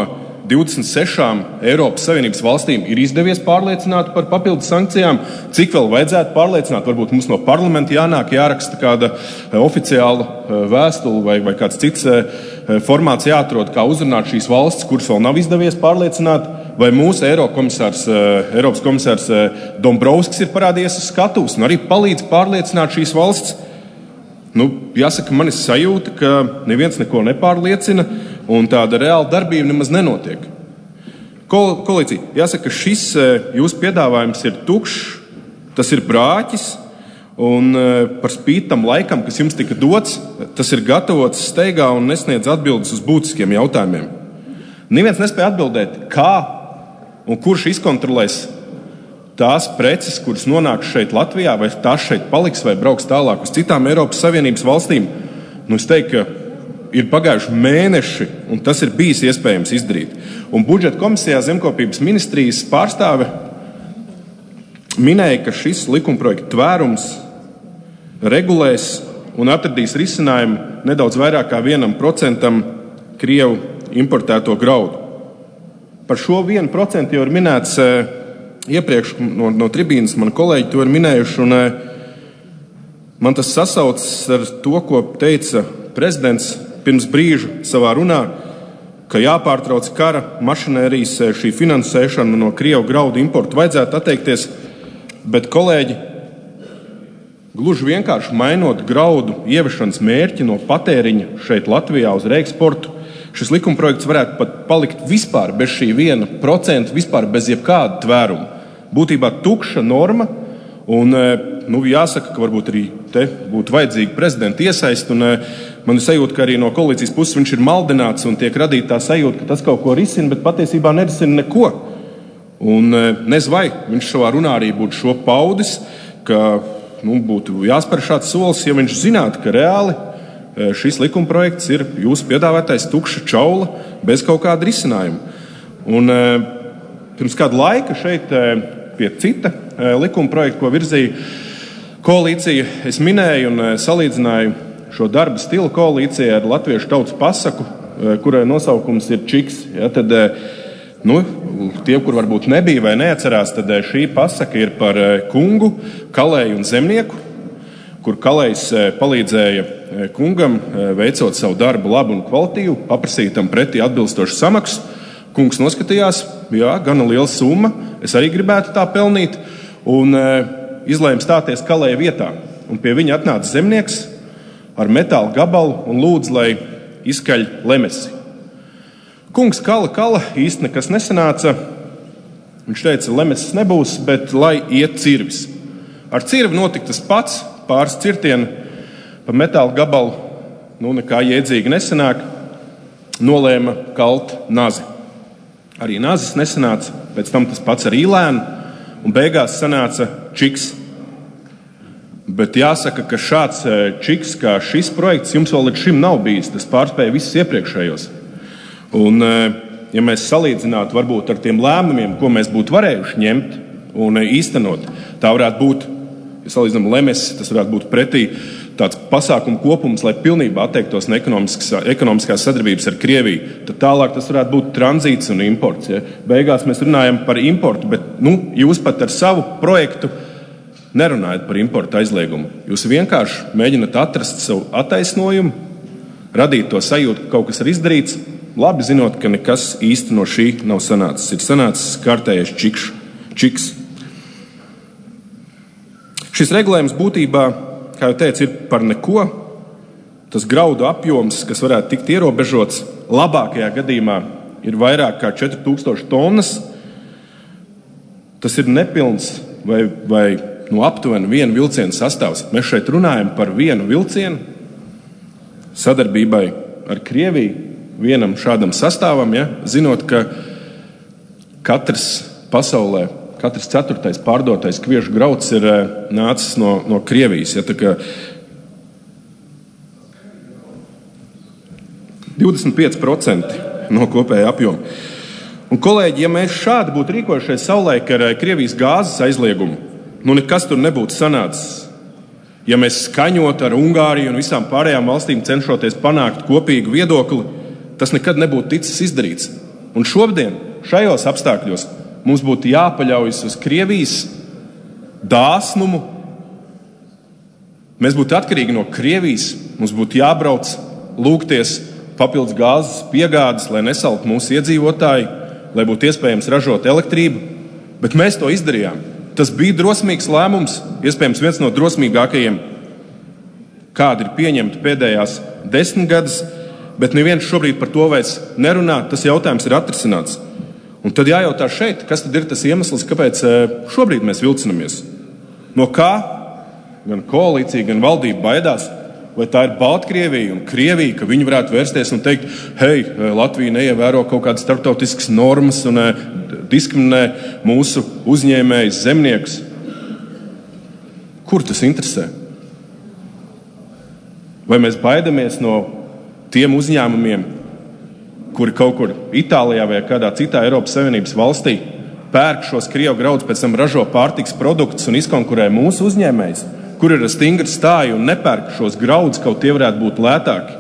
26 Eiropas Savienības valstīm ir izdevies pārliecināt par papildus sankcijām, cik vēl vajadzētu pārliecināt, varbūt mums no parlamenta jāraksta kāda oficiāla vēstule vai kāds cits formāts jāatrod, kā uzrunāt šīs valstis, kuras vēl nav izdevies pārliecināt, vai mūsu Eiropas komisārs Dombrovskis ir parādījies uz skatuves un arī palīdz pārliecināt šīs valstis. Jāsaka, man ir sajūta, ka neviens neko nepārliecina un tāda reāla darbība nemaz nenotiek. Koalīcija, jāsaka, ka šis jūsu piedāvājums ir tukšs, tas ir brāķis, un par spīti tam laikam, kas jums tika dots, tas ir gatavots steigā un nesniedz atbildes uz būtiskiem jautājumiem. Neviens nespēja atbildēt, kā un kurš izkontrolēs tās preces, kuras nonāks šeit Latvijā, vai tās šeit paliks vai brauks tālāk uz citām Eiropas Savienības valstīm. Es teiktu, ka ir pagājuši mēneši, un tas ir bijis iespējams izdarīt. Un budžeta komisijā zemkopības ministrijas pārstāve minēja, ka šis likumprojekta tvērums regulēs un atradīs risinājumu nedaudz vairāk kā 1% Krievu importēto graudu. Par šo 1% jau ir minēts iepriekš no tribīnas, mani kolēģi to ir minējuši, un man tas sasaucas ar to, ko teica prezidents pirms brīža savā runā, ka jāpārtrauc kara mašinērijas šī finansēšana no Krievu graudu importu vajadzētu atteikties, bet kolēģi, gluži vienkārši mainot graudu ievešanas mērķi no patēriņa šeit Latvijā uz reeksportu, šis likumprojekts varētu pat palikt vispār bez šī 1%, vispār bez jebkāda tvēruma. Būtībā tukša norma, un jāsaka, ka varbūt arī te būtu vajadzīga prezidenta iesaist, un man ir sajūta, ka arī no koalīcijas puses viņš ir maldināts un tiek radīta tā sajūta, ka tas kaut ko risina, bet patiesībā nerisina neko. Un nezinu, vai viņš savā runā arī būtu šo paudis, ka būtu jāspēr šāds solis, ja viņš zinātu, ka reāli šis likumprojekts ir jūsu piedāvātais tukša čaula bez kaut kāda risinājuma. Un pirms kāda laika šeit pie cita likumprojekta, ko virzīja koalīcija, es minēju un salīdzināju šo darba stilu koalīcijai ar latviešu tautas pasaku, kurai nosaukums ir čiks. Ja, tad, tie, kur varbūt nebija vai neatcerās, tad šī pasaka ir par kungu, kalēju un zemnieku, kur kalējs palīdzēja kungam, veicot savu darbu labu un kvalitīvu, paprasīja tam pretī atbilstošu samaksu. Kungs noskatījās, jā, gana liela summa, es arī gribētu tā pelnīt, un izlēma stāties kalēja vietā. Un pie viņa atnāca zemnieks ar metāla gabalu un lūdza, lai izkaļ lemesi. Kungs kala, īsti nekas nesanāca. Viņš teica, lemesis nebūs, bet lai iet cirvis. Ar cirvi notika tas pats, pāris cirtieni pa metāla gabalu, nekā jēdzīgi nesanāk, nolēma kalt nazi. Arī nazis nesanāca, pēc tam tas pats ar īlēnu, un beigās sanāca čiks. Bet jāsaka, ka šāds čiks kā šis projekts jums vēl līdz šim nav bijis, tas pārspēja visus iepriekšējos. Un, ja mēs salīdzinātu varbūt ar tiem lēmumiem, ko mēs būtu varējuši ņemt un īstenot, tā varētu būt, ja salīdzinām lemesi, tas varētu būt pretī tāds pasākumu kopums, lai pilnībā atteiktos no ekonomiskās sadarbības ar Krieviju. Tad tālāk tas varētu būt tranzīts un imports. Ja? Beigās mēs runājam par importu, bet jūs pat ar savu projektu nerunājat par importu aizliegumu. Jūs vienkārši mēģināt atrast savu attaisnojumu, radīt to sajūtu, ka kaut kas ir izdarīts, labi zinot, ka nekas īsti no šī nav sanācis. Ir sanācis kārtējais čiks. Šis regulējums būtībā, kā jau teicu, ir par neko. Tas graudu apjoms, kas varētu tikt ierobežots, labākajā gadījumā ir vairāk kā 4000 tonnas. Tas ir nepilns vai aptuveni vienu vilcienu sastāvs. Mēs šeit runājam par vienu vilcienu sadarbībai ar Krieviju, vienam šādam sastāvam, ja, zinot, ka katrs pasaulē, katrs 4. pārdotais kviešu grauds ir nācis no Krievijas. Ja, tā kā 25% no kopēja apjoma. Un, kolēģi, ja mēs šādi būtu rīkojušies savulaik ar Krievijas gāzes aizliegumu, nekas tur nebūtu sanācis. Ja mēs skaņot ar Ungāriju un visām pārējām valstīm cenšoties panākt kopīgu viedokli, tas nekad nebūtu ticis izdarīts. Un šodien, šajos apstākļos, mums būtu jāpaļaujas uz Krievijas dāsnumu. Mēs būtu atkarīgi no Krievijas, mums būtu jābrauc lūgties papildus gāzes piegādes, lai nesaltu mūsu iedzīvotāji, lai būtu iespējams ražot elektrību, bet mēs to izdarījām. Tas bija drosmīgs lēmums, iespējams viens no drosmīgākajiem, kādi ir pieņemti pēdējās 10 gadus, bet neviens šobrīd par to vairs nerunā, tas jautājums ir atrisināts. Un tad jājautā šeit, kas tad ir tas iemesls, kāpēc šobrīd mēs vilcinamies. No kā gan koalīcija, gan valdība baidās, vai tā ir Baltkrievija un Krievija, ka viņi varētu vērsties un teikt, hei, Latvija neievēro kaut kādas starptautiskas normas un diskriminē mūsu uzņēmējus, zemniekus. Kur tas interesē? Vai mēs baidamies no tiem uzņēmumiem, kuri kaut kur Itālijā vai kādā citā Eiropas Savienības valstī pērk šos krievu graudus, pēc tam ražo pārtikas produktus un izkonkurē mūsu uzņēmējus, kur ir stingri stāji un nepērk šos graudus, kaut tie varētu būt lētāki.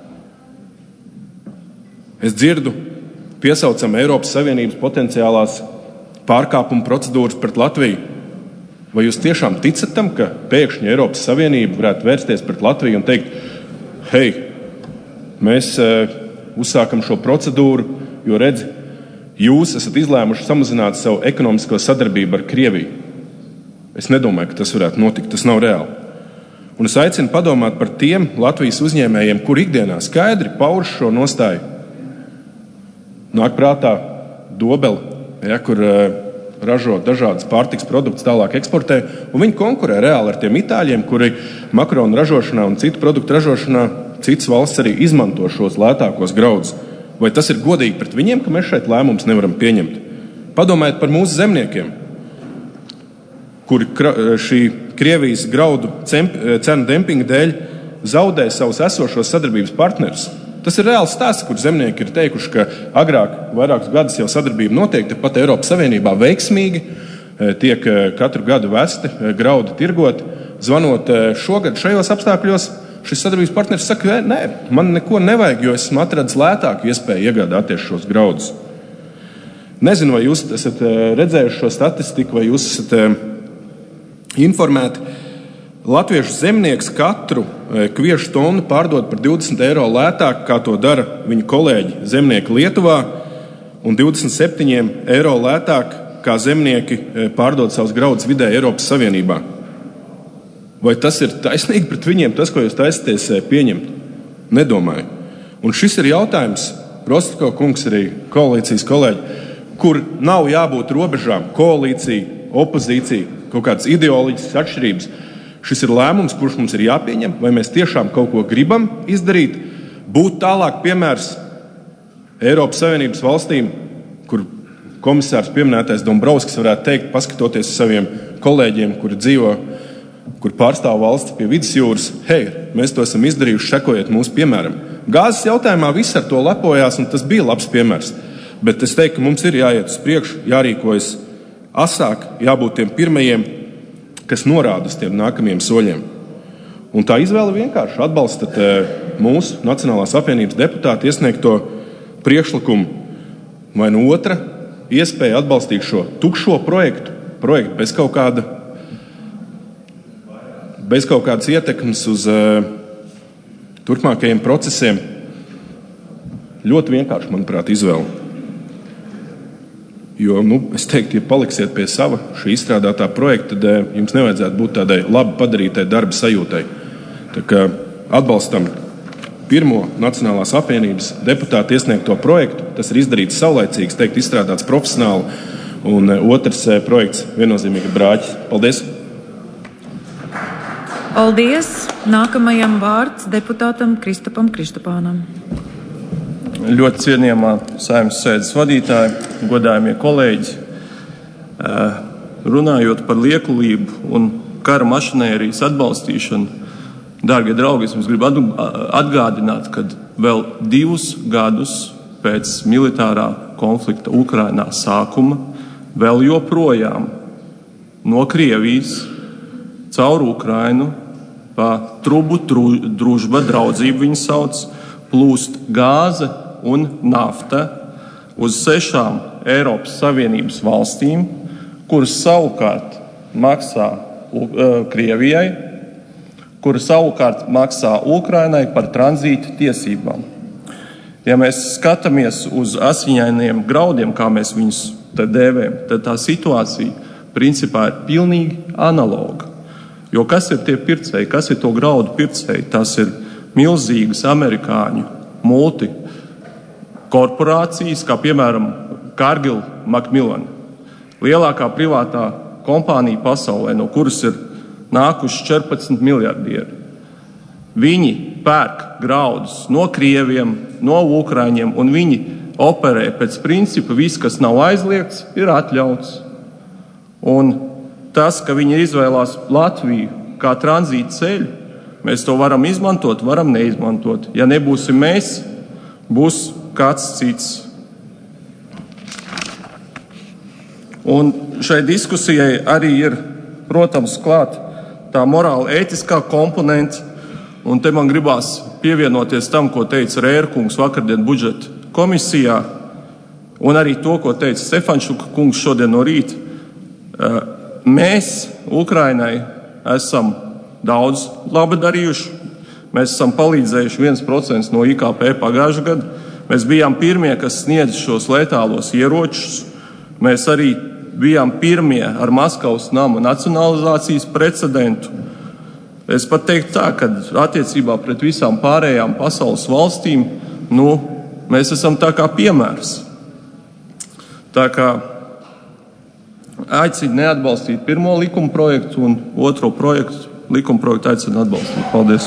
Es dzirdu, piesaucam Eiropas Savienības potenciālās pārkāpuma procedūras pret Latviju. Vai jūs tiešām ticat tam, ka pēkšņi Eiropas Savienība varētu vērsties pret Latviju un teikt, hei, mēs uzsākam šo procedūru, jo redzi, jūs esat izlēmuši samazināt savu ekonomisko sadarbību ar Krieviju. Es nedomāju, ka tas varētu notikt, tas nav reāli. Un es aicinu padomāt par tiem Latvijas uzņēmējiem, kur ikdienā skaidri pauž šo nostāju. Nāk prātā Dobele, ja, kur ražo dažādas pārtikas produktus, tālāk eksportē, un viņi konkurē reāli ar tiem itāļiem, kuri makaronu ražošanā un citu produktu ražošanā citas valsts arī izmanto šos lētākos graudus. Vai tas ir godīgi pret viņiem, ka mēs šeit lēmumus nevaram pieņemt? Padomājiet par mūsu zemniekiem, kuri šī Krievijas graudu cenu dempinga dēļ zaudē savus esošos sadarbības partnerus. Tas ir reāls stāsts, kur zemnieki ir teikuši, ka agrāk vairākus gadus jau sadarbība notiek, pat Eiropas Savienībā veiksmīgi tiek katru gadu vesti graudi tirgot. Zvanot šogad šajos apstākļos, šis sadarbības partneris saka, nē, man neko nevajag, jo esmu atradis lētāku iespēju iegādāties šos graudus. Nezinu, vai jūs esat redzējuši šo statistiku, vai jūs esat informēti. Latviešu zemnieks katru kviešu tonu pārdod par 20 eiro lētāk, kā to dara viņa kolēģi zemnieki Lietuvā, un 27 eiro lētāk, kā zemnieki pārdod savus graudus vidēji Eiropas Savienībā. Vai tas ir taisnīgi pret viņiem, tas, ko jūs taisaties pieņemt? Nedomāju. Un šis ir jautājums, Rostiko kungs, arī koalīcijas kolēģi, kur nav jābūt robežām, koalīcija, opozīcija, kaut kādas ideoloģiskas atšķirības. Šis ir lēmums, kurš mums ir jāpieņem, vai mēs tiešām kaut ko gribam izdarīt, būt tālāk piemērs Eiropas Savienības valstīm, kur komisārs pieminētais Dombrovskis varētu teikt, paskatoties uz saviem kolēģiem, kuri dzīvo, kur pārstāv valsts pie vidusjūras, hei, mēs to esam izdarījuši, sekojiet mūsu piemēram. Gāzes jautājumā viss ar to lepojās, un tas bija labs piemērs. Bet es teiktu, ka mums ir jāiet uz priekšu, jārīkojas asāk, jābūt tiem pirmajiem, kas norāda uz tiem nākamajiem soļiem. Un tā izvēle vienkārši atbalstat mūsu Nacionālās apvienības deputāti iesniegto priekšlikumu, vai no otra iespēja atbalstīt šo tukšo projektu bez kaut kādas ietekmes uz turpmākajiem procesiem. Ļoti vienkārši, manuprāt, izvēle. Jo, es teiktu, ja paliksiet pie sava šī izstrādātā projekta, tad jums nevajadzētu būt tādai labi padarītai darba sajūtai. Tā kā atbalstam pirmo Nacionālās apvienības deputātu iesniegto projektu, tas ir izdarīts saulaicīgs, teikt, izstrādāts profesionāli, un otrs projekts viennozīmīgi brāķis. Paldies! Paldies! Nākamajam vārds deputātam Kristapam Kristapānam. Ļoti cienījamā Saeimas sēdes vadītāja, godājamie kolēģi, runājot par liekulību un kara mašinērijas atbalstīšanu, dārgie draugi, es jums gribu atgādināt, ka vēl 2 gadus pēc militārā konflikta Ukrainā sākuma vēl joprojām no Krievijas caur Ukrainu pa trubu družba, draudzību viņu sauc, plūst gāze un nafta uz 6 Eiropas Savienības valstīm, kuras savukārt maksā Krievijai, kuras savukārt maksā Ukrainai par tranzīta tiesībām. Ja mēs skatāmies uz asiņainiem graudiem, kā mēs viņus te dēvējam, tad tā situācija principā ir pilnīgi analoga. Jo kas ir tie pircēji, kas ir to graudu pircēji? Tas ir milzīgas amerikāņu multikorporācijas, kā piemēram Cargill Macmillan, lielākā privātā kompānija pasaulē, no kuras ir nākuši 14 miljardieri. Viņi pērk graudus no krieviem, no ukraiņiem, un viņi operē pēc principa, viss, kas nav aizliegts, ir atļauts. Un tas, ka viņi izvēlās Latviju kā tranzīta ceļu, Mēs to varam izmantot, varam neizmantot. Ja nebūsim mēs, būs kāds cits. Un šai diskusijai arī ir, protams, klāt tā morāla ētiskā komponente, un te man gribās pievienoties tam, ko teica Rērkungs vakardien budžeta komisijā, un arī to, ko teica Stefančuka kungs šodien no rīta. Mēs Ukrainai esam daudz labi darījuši. Mēs esam palīdzējuši 1% no IKP pagājušajā gadā. Mēs bijām pirmie, kas sniedz šos letālos ieročus. Mēs arī bijām pirmie ar Maskavas nama nacionalizācijas precedentu. Es pat teiktu tā, ka attiecībā pret visām pārējām pasaules valstīm, mēs esam tā kā piemērs. Tā kā aicinu neatbalstīt pirmo likuma projektu un otro likuma projektu aicinu atbalstīt. Paldies.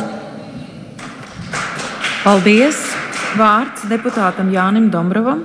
Paldies. Vārds deputātam Jānim Dombrovam.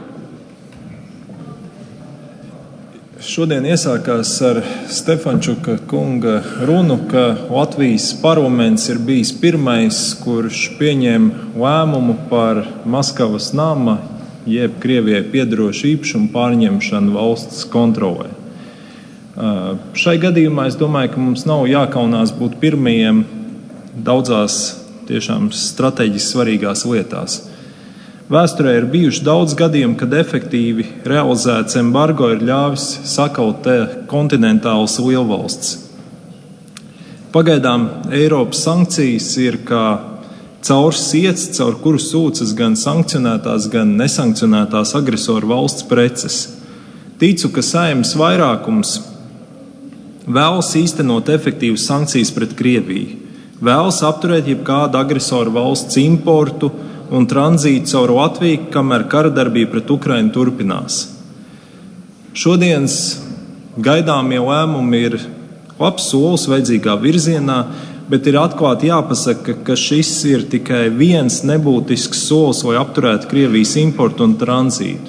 Šodien iesākās ar Stefančuka kunga runu, ka Latvijas parlaments ir bijis pirmais, kurš pieņēma lēmumu par Maskavas nama, jeb Krievijai piederošu īpašumu pārņemšanu valsts kontrolē. Šai gadījumā es domāju, ka mums nav jākaunās būt pirmajiem daudzās tiešām strateģiski svarīgās lietās. Vēsturē ir bijuši daudz gadījumu, kad efektīvi realizēts embargo ir ļāvis sakaut kontinentālas lielvalsts. Pagaidām Eiropas sankcijas ir kā caurs siets, caur kuru sūcas gan sankcionētās, gan nesankcionētās agresoru valsts preces. Ticu, ka Saeimas vairākums vēlas īstenot efektīvas sankcijas pret Krieviju, vēlas apturēt jebkādu agresoru valsts importu un tranzītu caur Latviju, kamēr kara darbība pret Ukrainu turpinās. Šodienas gaidāmie lēmumi ir labs solis vajadzīgā virzienā, bet ir atklāti jāpasaka, ka šis ir tikai viens nebūtisks solis, lai apturētu Krievijas importu un tranzītu.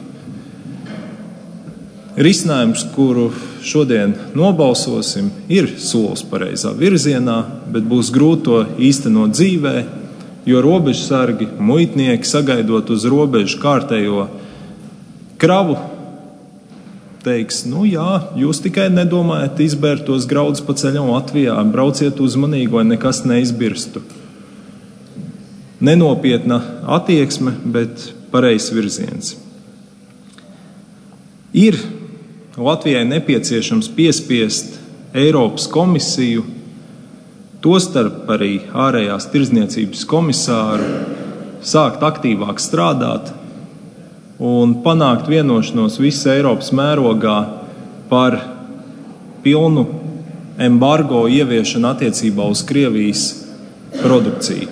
Risinājums, kuru šodien nobalsosim, ir solis pareizā virzienā, bet būs grūti to īstenot dzīvē, jo robežsargi, muitnieki sagaidot uz robežu kārtējo kravu, teiks, jā, jūs tikai nedomājat izbērt tos graudus pa ceļam Latvijā, brauciet uzmanīgi, lai nekas neizbirstu. Nenopietna attieksme, bet pareizs virziens. Ir Latvijai nepieciešams piespiest Eiropas komisiju, tostarp arī ārējās tirdzniecības komisāru, sākt aktīvāk strādāt un panākt vienošanos visas Eiropas mērogā par pilnu embargo ieviešanu attiecībā uz Krievijas produkciju.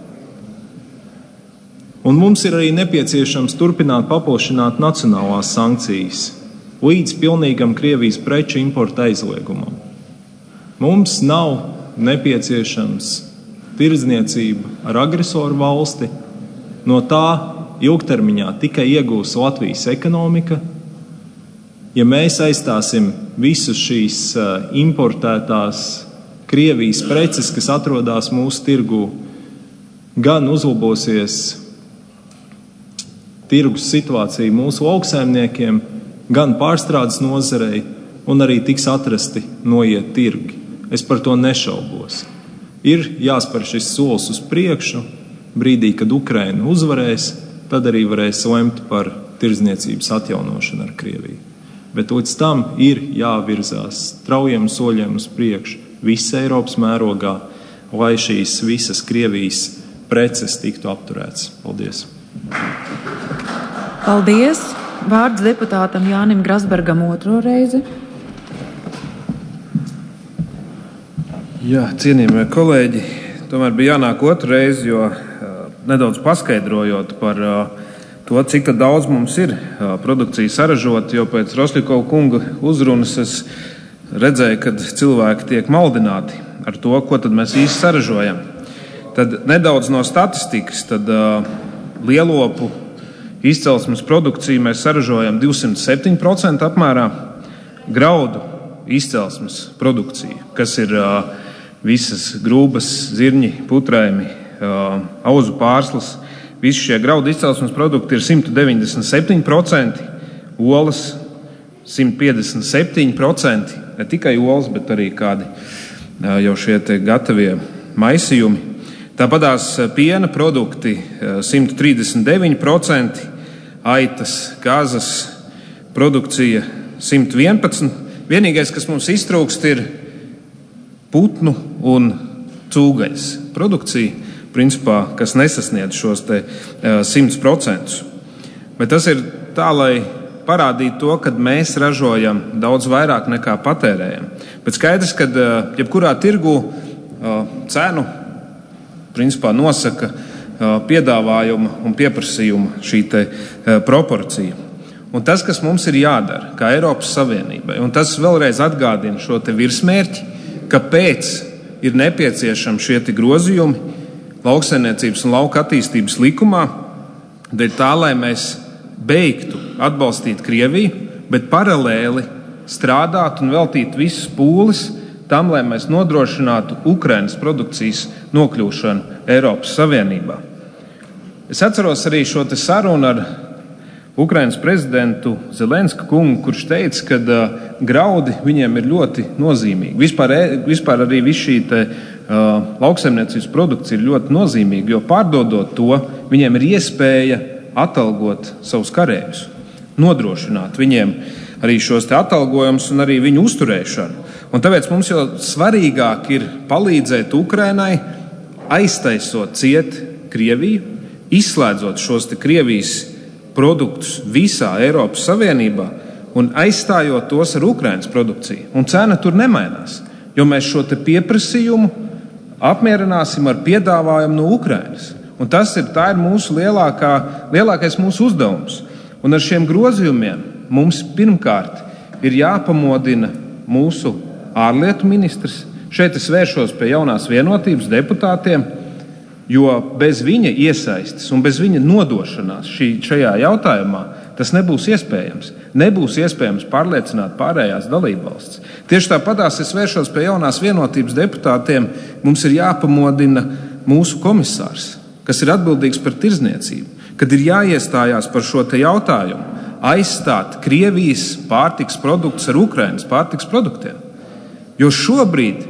Un mums ir arī nepieciešams turpināt paplašināt nacionālās sankcijas līdz pilnīgam Krievijas preču importa aizliegumam. Mums nav nepieciešams tirdzniecība ar agresoru valsti. No tā ilgtermiņā tikai iegūs Latvijas ekonomika. Ja mēs aizstāsim visas šīs importētās Krievijas preces, kas atrodas mūsu tirgū, gan uzlabosies tirgus situācija mūsu lauksaimniekiem, gan pārstrādes nozarei, un arī tiks atrasti noiet tirgi. Es par to nešaubos. Ir jāspēr šis solis uz priekšu, brīdī, kad Ukraina uzvarēs, tad arī varēs lemt par tirdzniecības atjaunošanu ar Krieviju. Bet līdz tam ir jāvirzās straujiem soļiem uz priekšu visā Eiropas mērogā, lai šīs visas Krievijas preces tiktu apturētas. Paldies! Paldies! Vārds deputātam Jānim Grasbergam otro reizi. Jā, cienījamie kolēģi, tomēr bija jānāk otru reizi, jo nedaudz paskaidrojot par to, cik daudz mums ir produkcija saražota, jo pēc Rosļikova kunga uzrunas es redzēju, ka cilvēki tiek maldināti ar to, ko tad mēs īsti saražojam. Tad nedaudz no statistikas, tad lielopu izcelsmes produkciju mēs saražojam 207% apmērā, graudu izcelsmes produkciju, kas ir visas grūbas, zirņi, putrājumi, auzu pārslas. Visi šie graudu izcelsmes produkti ir 197%, olas 157%, ne tikai olas, bet arī kādi jau šie te gatavie maisījumi. Tāpatās piena produkti 139%, aitas, kazas produkcija 111%. Vienīgais, kas mums iztrūkst, ir putnu un cūgaļas produkcija, principā, kas nesasniedz šos te 100%. Bet tas ir tā, lai parādītu to, ka mēs ražojam daudz vairāk nekā patērējam. Bet skaidrs, ka jebkurā tirgu cenu principā nosaka piedāvājuma un pieprasījuma šī te proporcija. Un tas, kas mums ir jādara, kā Eiropas Savienībai, un tas vēlreiz atgādina šo te virsmērķi, kāpēc ir nepieciešami šie te grozījumi lauksaimniecības un lauka attīstības likumā, dēļ tā, lai mēs beigtu atbalstīt Krieviju, bet paralēli strādāt un veltīt visas pūles tam, lai mēs nodrošinātu Ukrainas produkcijas nokļūšanu Eiropas Savienībā. Es atceros arī šo te sarunu ar Ukrainas prezidentu Zelenska kungu, kurš teica, ka graudi viņiem ir ļoti nozīmīgi. Vispār arī viss šī te lauksaimniecības produkcija ir ļoti nozīmīga, jo pārdodot to, viņiem ir iespēja atalgot savus kareivus, nodrošināt viņiem arī šos te atalgojumus un arī viņu uzturēšanu. Un tāpēc mums jau svarīgāk ir palīdzēt Ukrainai, aiztaisot ciet Krieviju, izslēdzot šos te Krievijas produktus visā Eiropas Savienībā un aizstājot tos ar Ukrainas produkciju. Un cena tur nemainās, jo mēs šo te pieprasījumu apmierināsim ar piedāvājumu no Ukrainas. Un tā ir mūsu lielākais mūsu uzdevums. Un ar šiem grozījumiem mums pirmkārt ir jāpamodina mūsu ārlietu ministrs. Šeit es vēršos pie jaunās vienotības deputātiem, jo bez viņa iesaistes un bez viņa nodošanās šajā jautājumā tas nebūs iespējams. Nebūs iespējams pārliecināt pārējās dalībvalstis. Tieši tāpatās es vēršos pie jaunās vienotības deputātiem. Mums ir jāpamodina mūsu komisārs, kas ir atbildīgs par tirdzniecību, kad ir jāiestājās par šo te jautājumu, aizstāt Krievijas pārtiks produktus ar Ukrainas pārtiks produktiem. Jo šobrīd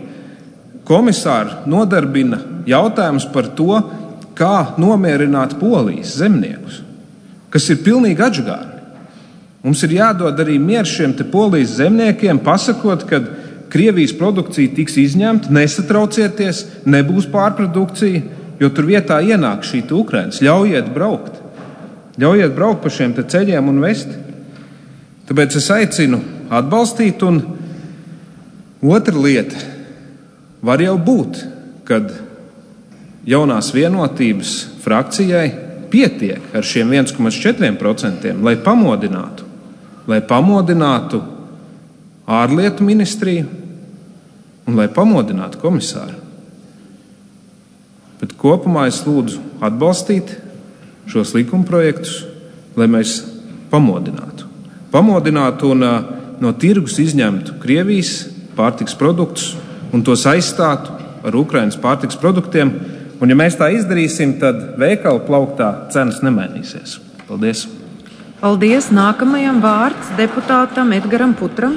komisāri nodarbina jautājums par to, kā nomierināt Polijas zemniekus, kas ir pilnīgi atžgārni. Mums ir jādod arī mieru šiem te Polijas zemniekiem, pasakot, ka Krievijas produkcija tiks izņemta, nesatraucieties, nebūs pārprodukcija, jo tur vietā ienāk šī Ukrainas. Ļaujiet braukt. Ļaujiet braukt pa šiem te ceļiem un vest. Tāpēc es aicinu atbalstīt, un otra lieta var jau būt, kad jaunās vienotības frakcijai pietiek ar šiem 1,4%, lai pamodinātu ārlietu ministriju un lai pamodinātu komisāru. Bet kopumā es lūdzu atbalstīt šos likumprojektus, lai mēs pamodinātu un no tirgus izņemtu Krievijas pārtiks produktus un tos aizstātu ar Ukrainas pārtiks produktiem. Un ja mēs tā izdarīsim, tad veikala plauktā cenas nemainīsies. Paldies! Paldies! Nākamajam vārds deputātam Edgaram Putram.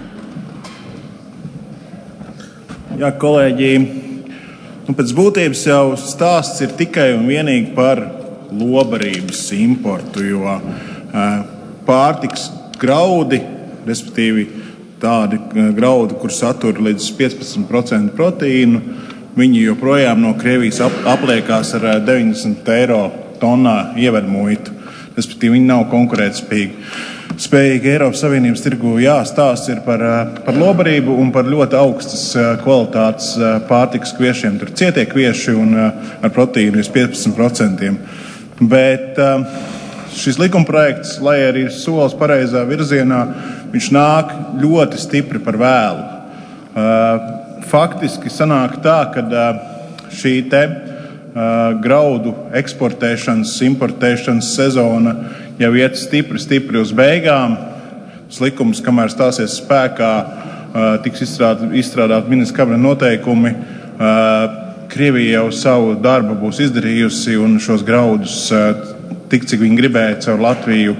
Jā, kolēģi, pēc būtības jau stāsts ir tikai un vienīgi par lobarības importu, jo pārtiks graudi, respektīvi tādi graudi, kur satur līdz 15% proteīnu, viņi joprojām no Krievijas apliekās ar 90 eiro tonnā ievedmuitu. Respektīvi, viņi nav konkurētspējīgi Eiropas Savienības tirgu. Jā, stāsts ir par lobarību un par ļoti augstas kvalitātes pārtikas kviešiem. Tur cietie kvieši un ar proteīnu līdz 15%. Bet šis likumprojekts, lai arī ir solis pareizā virzienā, viņš nāk ļoti stipri par vēlu. Faktiski sanāk tā, ka šī te graudu eksportēšanas, importēšanas sezona jau iet stipri uz beigām. Tas likums, kamēr stāsies spēkā, tiks izstrādāt ministra kabineta noteikumi, Krievija jau savu darbu būs izdarījusi un šos graudus tik, cik viņi gribēja caur Latviju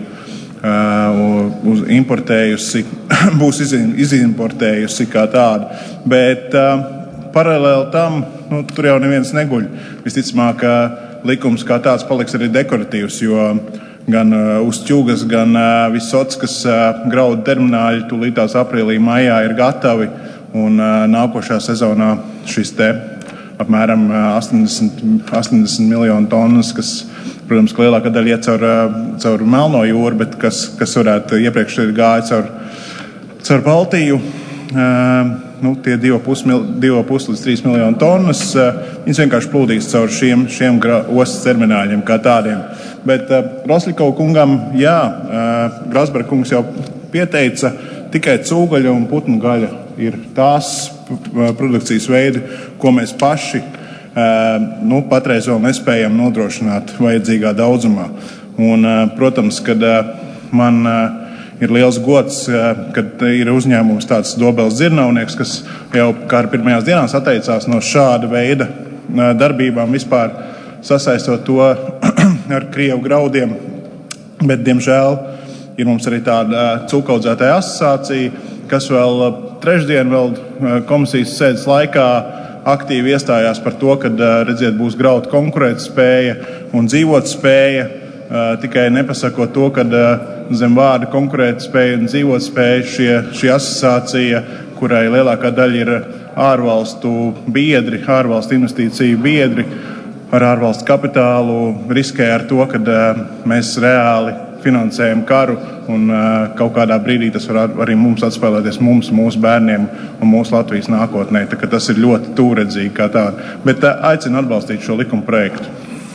importējusi, būs izimportējusi kā tādu. Bet paralēli tam, tur jau neviens neguļ. Visticamāk, likums kā tāds paliks arī dekoratīvs, jo gan Ustjugas, gan Visotskas graudu termināļi tūlītās aprīlī, maijā ir gatavi, un nākošā sezonā šis te apmēram 80 miljonu tonnas, kas, protams, ka lielākā daļa iet caur Melno jūru, bet kas varētu iepriekš ir gāja caur Baltiju, tie 2,5 līdz 3 miljonu tonnas, viņas vienkārši plūdīs caur šiem ostas termināļiem kā tādiem. Bet Rosļikova kungam, Grasberga kungs jau pieteica, tikai cūgaļa un putnu gaļa ir tās produkcijas veidi, ko mēs paši patreiz vēl nespējam nodrošināt vajadzīgā daudzumā. Un, protams, kad man ir liels gods, kad ir uzņēmums tāds Dobels Dzirnavnieks, kas jau kā ar pirmajās dienās atteicās no šāda veida darbībām vispār sasaistot to ar Krievu graudiem. Bet, diemžēl, ir mums arī tāda cūkaudzētāja asociācija, kas vēl trešdien komisijas sēdes laikā aktīvi iestājās par to, ka, redziet, būs graudu konkurētspēja un dzīvot spēja, tikai nepasakot to, ka zem vārda konkurētspēja un dzīvot spēja šī asociācija, kurai lielākā daļa ir ārvalstu biedri, ārvalstu investīciju biedri ar ārvalstu kapitālu, riskē ar to, ka mēs reāli finansējam karu un kaut kādā brīdī tas var arī mums atspēlēties, mūsu bērniem un mūsu Latvijas nākotnē. Tā ka tas ir ļoti tūredzīgi kā tāda. Bet aicinu atbalstīt šo likuma projektu.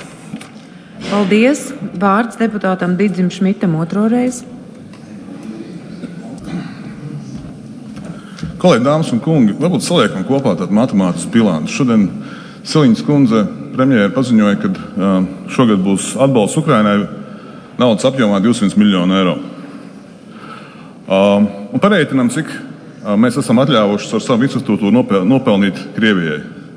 Paldies. Vārds deputātam Didzim Šmitam otro reizi. Kolēģi, dāmas un kungi, varbūt saliekam kopā tādu matemātisku bilanci. Šodien Siliņas kundze premjera paziņoja, ka šogad būs atbalsts Ukrainai naudas apjomā 200 miljonu eiro. Un pareiķinām, cik mēs esam atļāvuši ar savu infrastruktūru nopelnīt Krievijai.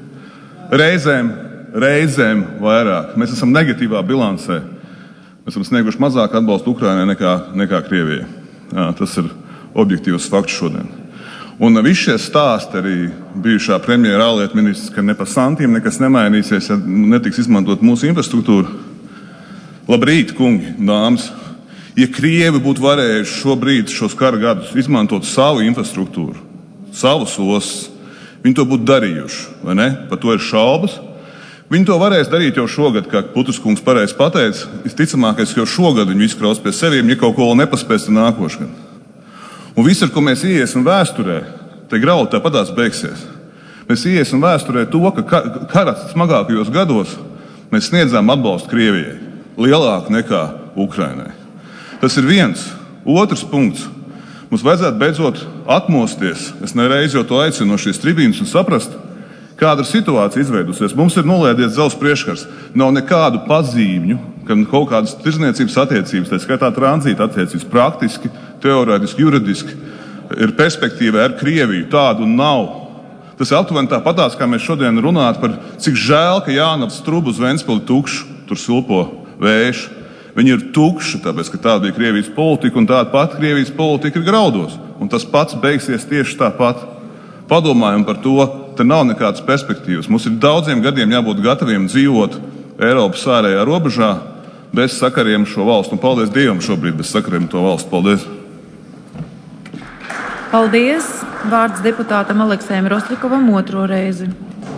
Reizēm vairāk. Mēs esam negatīvā bilancē. Mēs esam snieguši mazāk atbalstu Ukrainai nekā Krievijai. Tas ir objektīvs fakts šodien. Un visi šie stāsti arī bijušā premjera ārlietu ministrs, ka ne pa santīm nekas nemainīsies, ja netiks izmantot mūsu infrastruktūru. Labrīt, kungi, dāmas! Ja Krievi būtu varējuši šobrīd šos kara gadus izmantot savu infrastruktūru, savus ostas, viņi to būtu darījuši, vai ne? Par to ir šaubas. Viņi to varēs darīt jau šogad, kā Putras kungs pareizi pateica. Visticamākais, ka jau šogad viņi visu kraus pie seviem, ja kaut ko vēl nepaspēs, tad nākošgad. Un viss, ar ko mēs iesim vēsturē, te graudu tāpatās beigsies. Mēs iesim vēsturē to, ka kara smagākajos gados mēs sniedzām atbalstu Krievijai. Lielāku nekā Ukrainai. Tas ir viens. Otrs punkts. Mums vajadzētu beidzot atmosties. Es nereiz jau to aicinu no šīs tribīnas un saprast, kāda ir situācija izveidusies. Mums ir nolēdies dzelzs priekškars. Nav nekādu pazīmju, ka kaut kādas tirzniecības attiecības, tā skaitā tranzīta attiecības, praktiski, teorētiski, juridiski ir perspektīva ar Krieviju. Tādu nav. Tas ir aptuveni tāpatās, kā mēs šodien runātu par cik žēl, ka Jānavas trubu uz Ventspili tukšu, tur silpo vējš. Viņi ir tukši, tāpēc, ka tāda bija Krievijas politika, un tāda pati Krievijas politika ir graudos. Un tas pats beigsies tieši tāpat. Padomājam par to, te nav nekādas perspektīvas. Mums ir daudziem gadiem jābūt gataviem dzīvot Eiropas ārējā robežā bez sakariem šo valstu. Un paldies Dievam šobrīd bez sakariem to valstu. Paldies! Paldies! Vārds deputātam Aleksējam Rosļikovam otro reizi.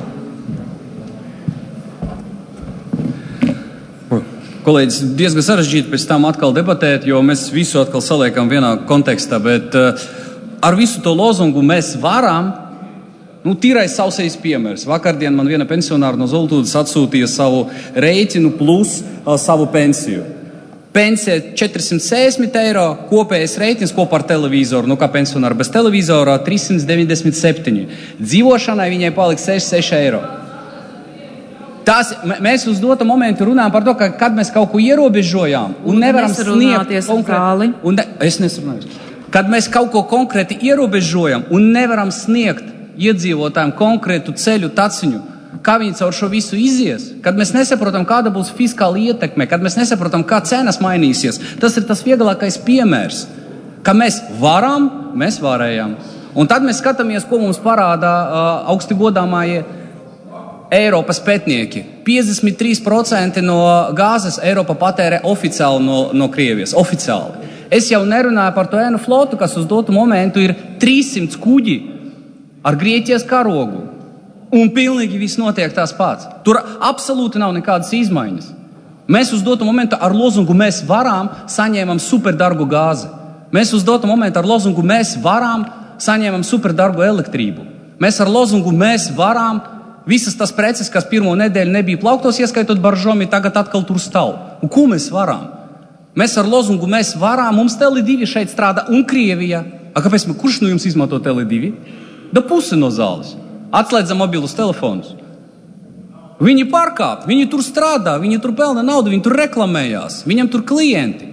Kolēģis, diezgan sarežģīti pēc tam atkal debatēt, jo mēs visu atkal saliekam vienā kontekstā, bet ar visu to lozungu mēs varam, tīrais sausais piemērs. Vakardien man viena pensionāra no Zoltūdas atsūtīja savu rēķinu plus savu pensiju. Pensija 460 eiro, kopējais rēķins kopā ar televizoru, kā pensionāra bez televizora 397. Dzīvošanai viņai paliks 66 eiro. Mēs uz dotu momentu runājam par to, ka kad mēs kaut ko ierobežojām un nevaram sniegt konkrēti, kad mēs kaut ko konkrēti ierobežojam un nevaram sniegt iedzīvotājiem konkrētu ceļu taciņu, kā viņi caur šo visu izies, kad mēs nesaprotam, kāda būs fiskāla ietekme, kad mēs nesaprotam, kā cenas mainīsies. Tas ir tas vieglākais piemērs, ka mēs varam, mēs varējām. Un tad mēs skatāmies, ko mums parāda augsti godāmākie Eiropas pētnieki. 53% no gāzes Eiropa patērē oficiāli no Krievijas. Oficiāli. Es jau nerunāju par to ēnu flotu, kas uz dotu momentu ir 300 kuģi ar Grieķijas karogu. Un pilnīgi viss notiek tās pats. Tur absolūti nav nekādas izmaiņas. Mēs uz dotu momentu ar lozungu mēs varam saņēmam superdargu gāzi. Mēs uz dotu momentu ar lozungu mēs varam saņēmam superdargu elektrību. Mēs ar lozungu mēs varam visas tas preces, kas pirmo nedēļu nebija plauktos, ieskaitot baržomi, tagad atkal tur stāv. Un ko mēs varam? Mēs ar lozungu mēs varam, mums Tele2 šeit strādā un Krievija. Kāpēc kurš no jums izmanto Tele2? Da pusi no zāles. Atslēdza mobilus telefonus. Viņi pārkāp, viņi tur strādā, viņi tur pelna naudu, viņi tur reklamējās, viņam tur klienti.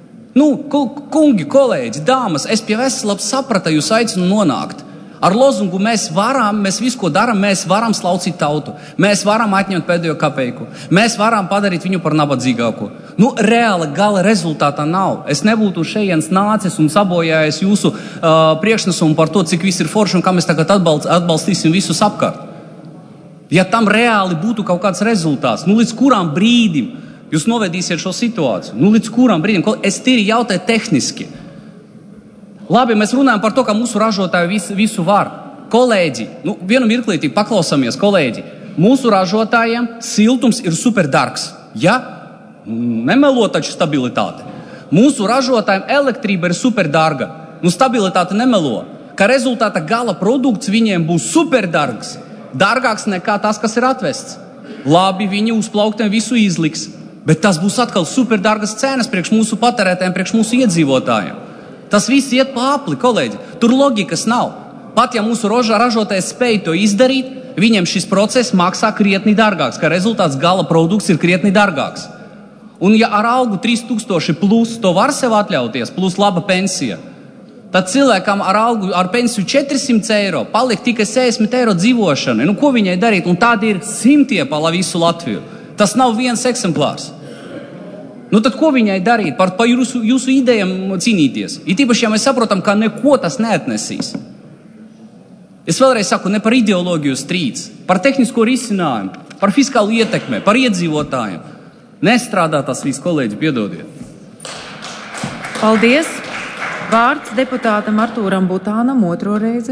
Kungi, kolēģi, dāmas, es pie veselabs saprata, jūs aicinu nonākt. Ar lozungu mēs varam, mēs visu, ko daram, mēs varam slaucīt tautu. Mēs varam atņemt pēdējo kapeiku. Mēs varam padarīt viņu par nabadzīgāku. Reāla gala rezultātā nav. Es nebūtu šejienes nācis un sabojājis jūsu priekšnesumu par to, cik viss ir forši un kā mēs tagad atbalstīsim visus apkārt. Ja tam reāli būtu kaut kāds rezultāts, līdz kurām brīdim jūs novedīsiet šo situāciju? Līdz kurām brīdim? Es tīri jautāju tehniski. Labi, mēs runājam par to, ka mūsu ražotāji visu var. Kolēģi, vienu mirklīti paklausāmies, kolēģi. Mūsu ražotājiem siltums ir superdargs. Ja? Nemelo taču stabilitāte. Mūsu ražotājiem elektrība ir superdarga. Stabilitāte nemelo. Ka rezultāta gala produkts viņiem būs superdargs. Dārgāks nekā tas, kas ir atvests. Labi, viņi uz plauktiem visu izliks. Bet tas būs atkal superdārgas cenas priekš mūsu patērētājiem, priekš mūsu iedzīvotājiem. Tas viss iet pa apli, kolēģi. Tur loģikas nav. Pat ja mūsu ražotājs spēj to izdarīt, viņiem šis process maksā krietni dārgāks, ka rezultāts gala produkts ir krietni dārgāks. Un ja ar algu 3000 plus to var sev atļauties, plus laba pensija, tad cilvēkam ar pensiju 400 eiro paliek tikai 60 eiro dzīvošanai. Ko viņai darīt? Un tādi ir simtie pa visu Latviju. Tas nav viens eksemplārs. Tad ko viņai darīt? Par jūsu idejām cīnīties. It īpaši, ja mēs saprotam, ka neko tas neatnesīs. Es vēlreiz saku, ne par ideoloģiju strīds, par tehnisko risinājumu, par fiskālu ietekmi, par iedzīvotājiem. Nestrādā tas viss, kolēģi, piedodiet. Paldies. Vārds deputātam Artūram Butānam otro reizi.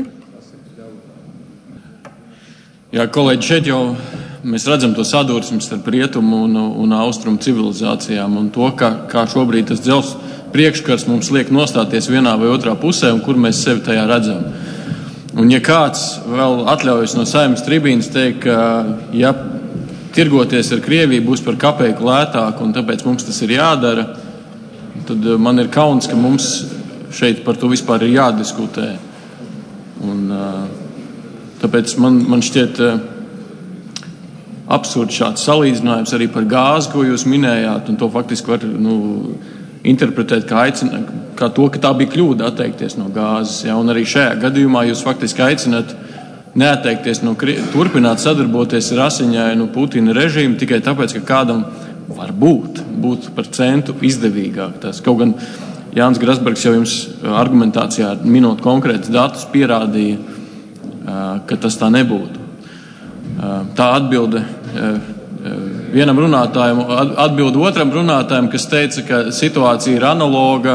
Jā, kolēģi, šeit jau mēs redzam to sadursmi starp rietumu un austrumu civilizācijām un to, kā šobrīd tas dzelzs priekškars mums liek nostāties vienā vai otrā pusē un kur mēs sevi tajā redzam. Un ja kāds vēl atļaujas no Saeimas tribīnes teikt, ka ja tirgoties ar Krieviju būs par kapeiku lētāk un tāpēc mums tas ir jādara, tad man ir kauns, ka mums šeit par to vispār ir jādiskutē. Un tāpēc man šķiet absurds šāds salīdzinājums arī par gāzi, ko jūs minējāt, un to faktiski var interpretēt kā to, ka tā bija kļūda atteikties no gāzes. Ja? Un arī šajā gadījumā jūs faktiski aicināt neatteikties turpināt sadarboties ar asiņainu Putina režīmu tikai tāpēc, ka kādam var būt par centu izdevīgāk. Tas, kaut gan Jānis Grasbergs jau jums argumentācijā minot konkrētus datus pierādīja, ka tas tā nebūtu. Tā atbilde vienam runātājam, atbilde otram runātājam, kas teica, ka situācija ir analoga.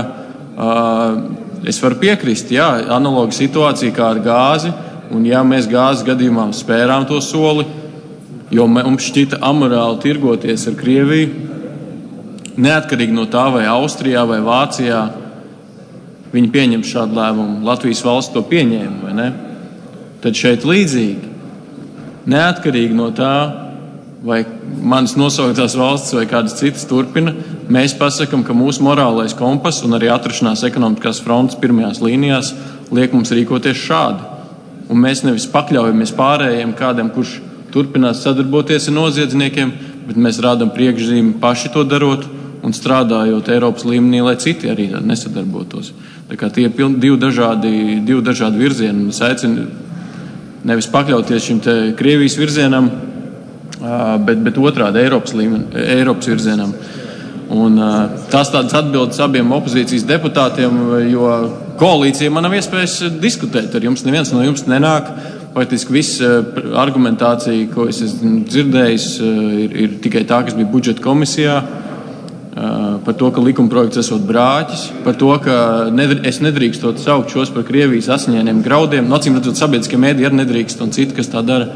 Es varu piekrist, jā, analoga situācija kā ar gāzi, un ja mēs gāzes gadījumā spērām to soli, jo mums šķita amorāli tirgoties ar Krieviju, neatkarīgi no tā, vai Austrijā vai Vācijā viņi pieņem šādu lēmumu. Latvijas valsts to pieņēma, vai ne? Tad šeit līdzīgi. Neatkarīgi no tā, vai manas nosauktās valsts vai kādas citas turpina, mēs pasakam, ka mūsu morālais kompas un arī atrašanās ekonomiskās frontes pirmajās līnijās liek mums rīkoties šādi. Un mēs nevis pakļaujamies pārējiem kādam, kurš turpinās sadarboties ar noziedzniekiem, bet mēs rādam priekšzīmi paši to darot un strādājot Eiropas līmenī, lai citi arī nesadarbotos. Tā kā tie ir divi dažādi virzieni. Es aicinu nevis pakļauties šim te Krievijas virzienam, bet otrādi Eiropas virzienam. Un tās tādas atbildes abiem opozīcijas deputātiem, jo koalīcija man nav iespējas diskutēt ar jums. Neviens no jums nenāk. Faktiski viss argumentācija, ko es esmu dzirdējis, ir tikai tā, kas bija budžeta komisijā. Par to, ka likumprojekts esot brāķis, par to, ka es nedrīkstot saukt šos par Krievijas asiņainiem graudiem. No acīm redzot, sabiedriskie mēdī arī nedrīkst un citi, kas tā dara.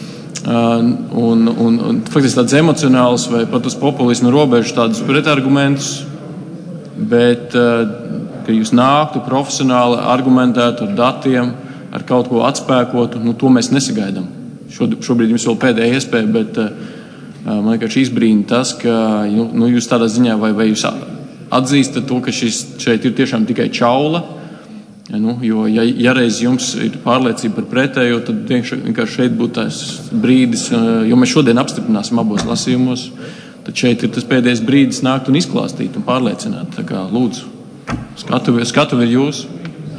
Un faktiski tāds emocionāls vai pat uz populismu robežu tādus pretargumentus, bet ka jūs nāktu profesionāli argumentētu ar datiem, ar kaut ko atspēkotu, to mēs nesagaidām. Šobrīd jums vēl pēdējā iespēja, bet man vienkārši izbrīna tas, ka jūs tādā ziņā vai jūs atzīstat to, ka šeit ir tiešām tikai čaula, jo ja reiz jums ir pārliecība par pretējo, tad vienkārši šeit būtu tās brīdis, jo mēs šodien apstiprināsim abos lasījumos, tad šeit ir tas pēdējais brīdis nākt un izklāstīt un pārliecināt. Tā kā lūdzu, skatu ir jūsu.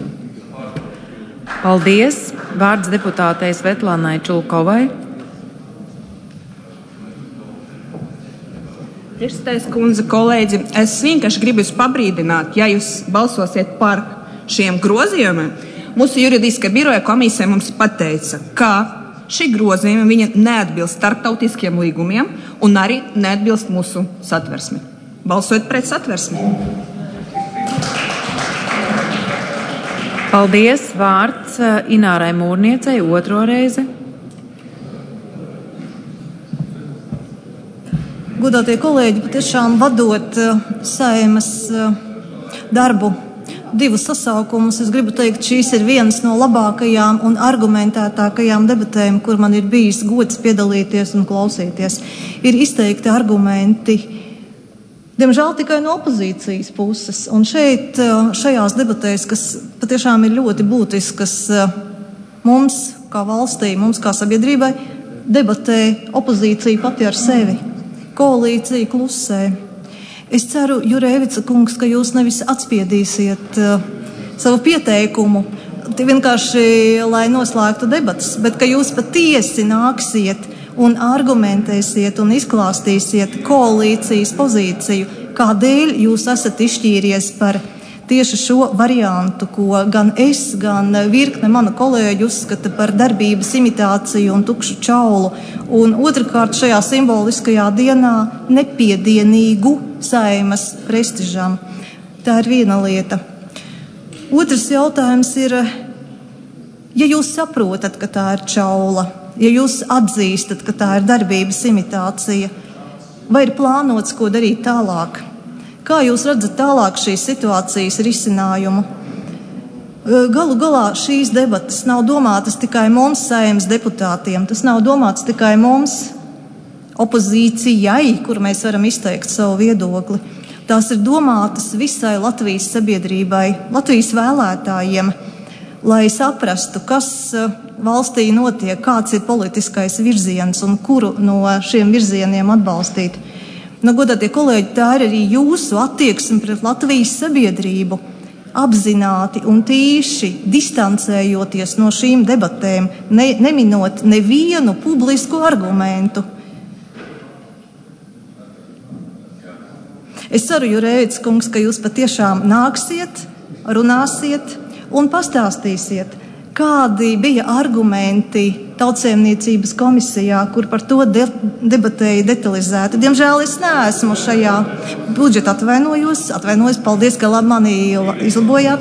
Paldies. Vārds deputātei Svetlānai Čulkovai. Priekšsēdētājas kundze, kolēģi, es vienkārši gribu jūs pabrīdināt, ja jūs balsosiet par šiem grozījumiem, mūsu juridiskā biroja komisija mums pateica, ka šī grozījuma viņa neatbilst starptautiskiem līgumiem un arī neatbilst mūsu satversmi. Balsojot pret satversmi. Paldies. Vārds Inārai Mūrniecei otro reizi. Godātie kolēģi, patiešām vadot Saeimas darbu divus sasaukumus, es gribu teikt, šīs ir vienas no labākajām un argumentētākajām debatēm, kur man ir bijis gods piedalīties un klausīties. Ir izteikti argumenti, diemžēl tikai no opozīcijas puses. Un šajās debatēs, kas patiešām ir ļoti būtiskas mums kā valstī, mums kā sabiedrībai, debatē opozīcija pati ar sevi. Koalīcija klusē. Es ceru, Jurēvica kungs, ka jūs nevis atspiedīsiet savu pieteikumu, vienkārši, lai noslēgtu debatas, bet ka jūs patiesi nāksiet un argumentēsiet un izklāstīsiet koalīcijas pozīciju, kādēļ jūs esat izšķīries par tieši šo variantu, ko gan es, gan virkne manu kolēģi uzskata par darbības imitāciju un tukšu čaulu. Un otrkārt šajā simboliskajā dienā nepiedienīgu Saeimas prestižam. Tā ir viena lieta. Otrs jautājums ir, ja jūs saprotat, ka tā ir čaula, ja jūs atzīstat, ka tā ir darbības imitācija, vai ir plānots, ko darīt tālāk? Kā jūs redzat tālāk šīs situācijas risinājumu? Galu galā šīs debatas nav domātas tikai mums, Saeimas deputātiem. Tas nav domāts tikai mums, opozīcijai, kur mēs varam izteikt savu viedokli. Tās ir domātas visai Latvijas sabiedrībai, Latvijas vēlētājiem, lai saprastu, kas valstī notiek, kāds ir politiskais virziens un kuru no šiem virzieniem atbalstīt. Godātie kolēģi, tā ir arī jūsu attieksme pret Latvijas sabiedrību, apzināti un tīši distancējoties no šīm debatēm, neminot nevienu publisku argumentu. Es ceru, Jurēvic kungs, ka jūs patiešām nāksiet, runāsiet un pastāstīsiet, kādi bija argumenti Tautsēmniecības komisijā, kur par to debatēja detalizēti. Diemžēl es neesmu šajā budžeta atvainojos, paldies, ka labi mani izlabojāt.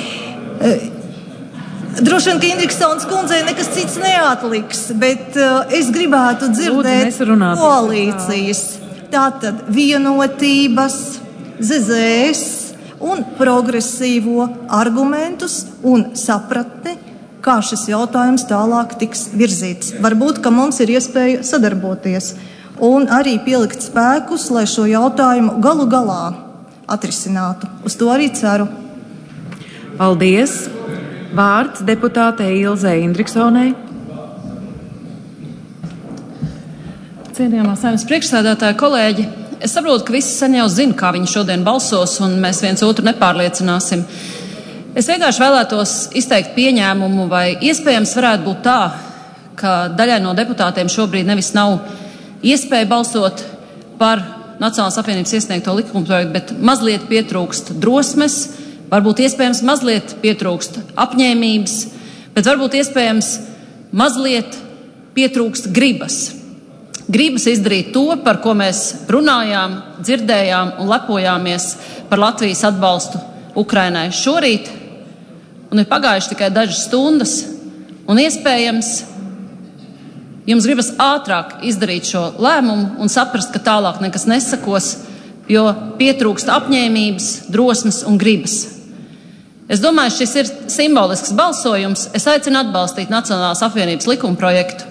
Droši vien, ka Indriksons kundzei nekas cits neatliks, bet es gribētu dzirdēt koalīcijas. Tātad vienotības, ZZS un progresīvo argumentus un sapratni, kā šis jautājums tālāk tiks virzīts. Varbūt, ka mums ir iespēja sadarboties un arī pielikt spēkus, lai šo jautājumu galu galā atrisinātu. Uz to arī ceru. Paldies! Vārds deputātei Ilzei Indriksonai. Cienījamā Saeimas priekšsēdētāja, kolēģi, es saprotu, ka visi sen jau zina, kā viņi šodien balsos, un mēs viens otru nepārliecināsim. Es vienkārši vēlētos izteikt pieņēmumu, vai iespējams varētu būt tā, ka daļai no deputātiem šobrīd nevis nav iespēja balsot par Nacionālās apvienības iesniegto likumprojektu, bet mazliet pietrūkst drosmes, varbūt iespējams mazliet pietrūkst apņēmības, bet varbūt iespējams mazliet pietrūkst gribas. Gribas izdarīt to, par ko mēs runājām, dzirdējām un lepojāmies par Latvijas atbalstu Ukrainai šorīt, un ir pagājuši tikai dažas stundas, un iespējams jums gribas ātrāk izdarīt šo lēmumu un saprast, ka tālāk nekas nesakos, jo pietrūkst apņēmības, drosmes un gribas. Es domāju, šis ir simbolisks balsojums. Es aicinu atbalstīt Nacionālās apvienības likumprojektu,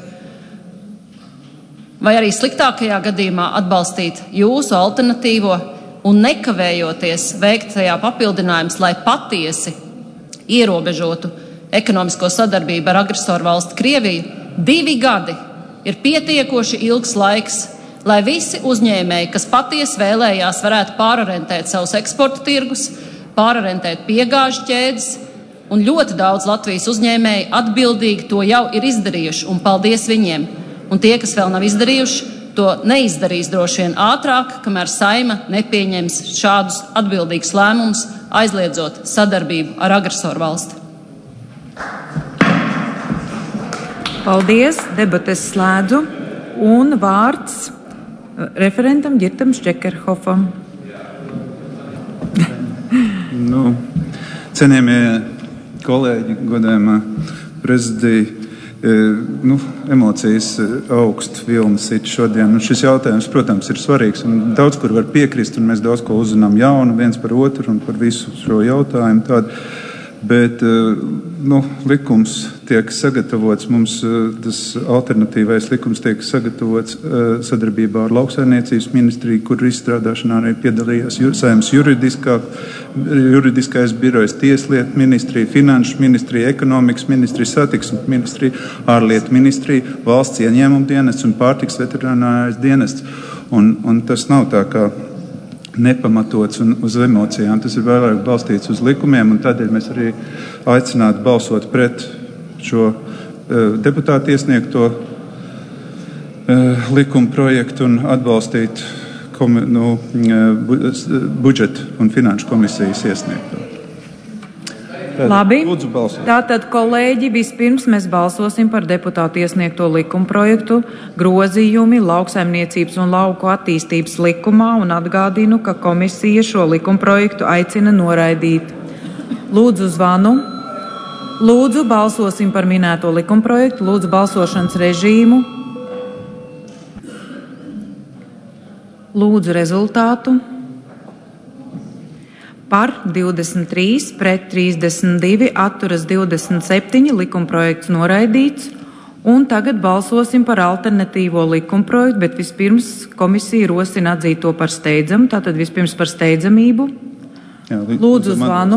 vai arī sliktākajā gadījumā atbalstīt jūsu alternatīvo un nekavējoties veikt tajā papildinājumus, lai patiesi ierobežotu ekonomisko sadarbību ar agresoru valsti Krieviju. 2 gadi ir pietiekoši ilgs laiks, lai visi uzņēmēji, kas patiesi vēlējās, varētu pārorientēt savus eksporta tirgus, pārorientēt piegāžu ķēdes, un ļoti daudz Latvijas uzņēmēji atbildīgi to jau ir izdarījuši, un paldies viņiem. Un tie, kas vēl nav izdarījuši, to neizdarīs droši vien ātrāk, kamēr Saeima nepieņems šādus atbildīgus lēmumus, aizliedzot sadarbību ar agresoru valsti. Paldies, debates slēdzu, un vārds referentam Girtam Šķekerhofam. Cienījamie kolēģi, godājumā prezidija, emocijas augst vilnas it šodien. Šis jautājums, protams, ir svarīgs, un daudz kur var piekrist, un mēs daudz ko uzzinām jaunu viens par otru un par visu šo jautājumu tādu. Bet likums tiek sagatavots, mums tas alternatīvais likums tiek sagatavots sadarbībā ar Lauksaimniecības ministriju, kur izstrādāšanā arī piedalījās Saeimas juridiskais birojs, Tieslietu ministrija, Finanšu ministrija, Ekonomikas ministrija, Satiksmes ministrija, Ārlietu ministrija, Valsts ieņēmuma dienests un Pārtikas veterinārais dienests. Un tas nav tā kā nepamatots un uz emocijām. Tas ir vairāk balstīts uz likumiem, un tādēļ mēs arī aicinātu balsot pret šo deputātu iesniegto likuma projektu un atbalstīt budžeta un finanšu komisijas iesniegto. Labi, tātad, kolēģi, vispirms mēs balsosim par deputātu iesniegto likumprojektu grozījumi Lauksaimniecības un lauku attīstības likumā un atgādinu, ka komisija šo likumprojektu aicina noraidīt. Lūdzu zvanu. Lūdzu, balsosim par minēto likumprojektu. Lūdzu, balsošanas režīmu. Lūdzu, rezultātu. Par 23, pret 32, atturas 27, likumprojekts noraidīts. Un tagad balsosim par alternatīvo likumprojektu, bet vispirms komisija rosina atzīt to par steidzamu. Tātad vispirms par steidzamību. Lūdzu zvanu.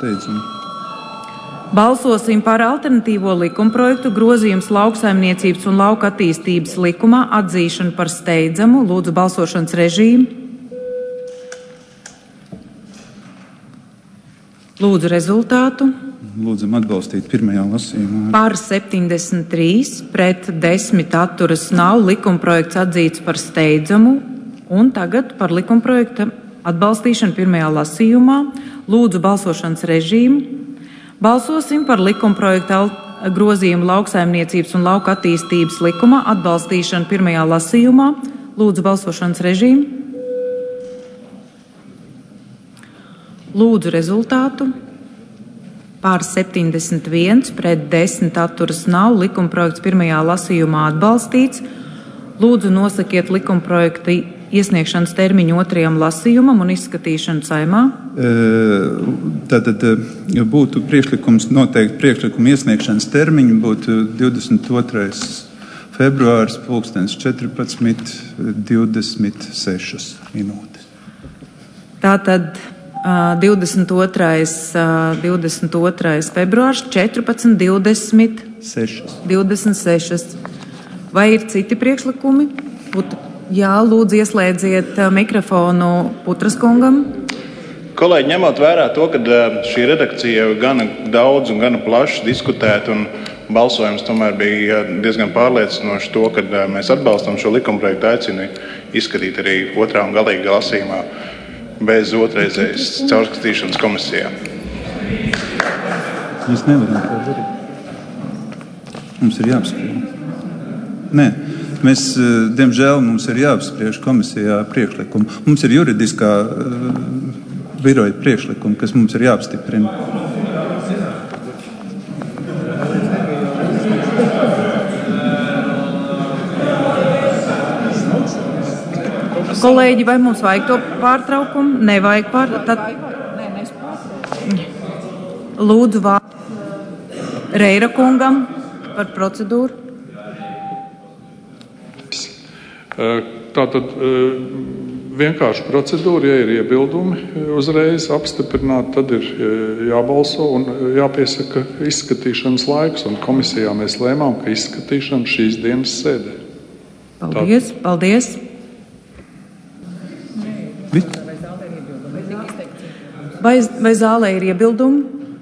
Balsosim par alternatīvo likumprojektu grozījums Lauksaimniecības un lauka attīstības likumā atzīšanu par steidzamu. Lūdzu balsošanas režīmu. Lūdzu rezultātu. Lūdzam atbalstīt pirmajā lasījumā. Par 73, pret 10 atturas nav, likumprojekts atzīts par steidzamu. Un tagad par likumprojekta atbalstīšanu pirmajā lasījumā. Lūdzu balsošanas režīmu. Balsosim par likumprojekta grozījumu Lauksaimniecības un lauka attīstības likumā atbalstīšanu pirmajā lasījumā. Lūdzu balsošanas režīmu. Lūdzu rezultātu. Pār 71, pret 10 atturas nav, likumprojekts pirmajā lasījumā atbalstīts. Lūdzu nosakiet likumprojekta iesniegšanas termiņu otrajam lasījumam un izskatīšanu Saeimā. Tātad būtu priekšlikums noteikti priekšlikuma iesniegšanas termiņu būtu 22. februāris 14:26 minūtes. Tātad 22. februārs 14:26. Vai ir citi priekšlikumi? Jā, lūdzu ieslēdziet mikrofonu Putras kungam. Kolēģi, ņemot vērā to, ka šī redakcija gana daudz un gana plaši diskutēta un balsojums tomēr bija diezgan pārliecinoši to, ka mēs atbalstam šo likumprojektu, aicinu izskatīt arī otrā un galīgā lasījumā bez otrreizējas caurskatīšanas komisijā. Mēs nevaram to darīt. Mums ir jāapspriež. Nē, mēs, diemžēl, mums ir jāapspriež komisijā priekšlikumu. Mums ir juridiskā biroja priekšlikumi, kas mums ir jāapstiprina. Kolēģi, vai mums vajag to pārtraukumu? Nevajag pārtraukumu. Lūdzu vārdu Reira kungam par procedūru. Tātad vienkārši procedūra, ja ir iebildumi uzreiz apstiprināt, tad ir jābalso un jāpiesaka izskatīšanas laiks. Un komisijā mēs lēmām, ka izskatīšana šīs dienas sēdē. Paldies, paldies. Vai zālē ir iebildumi?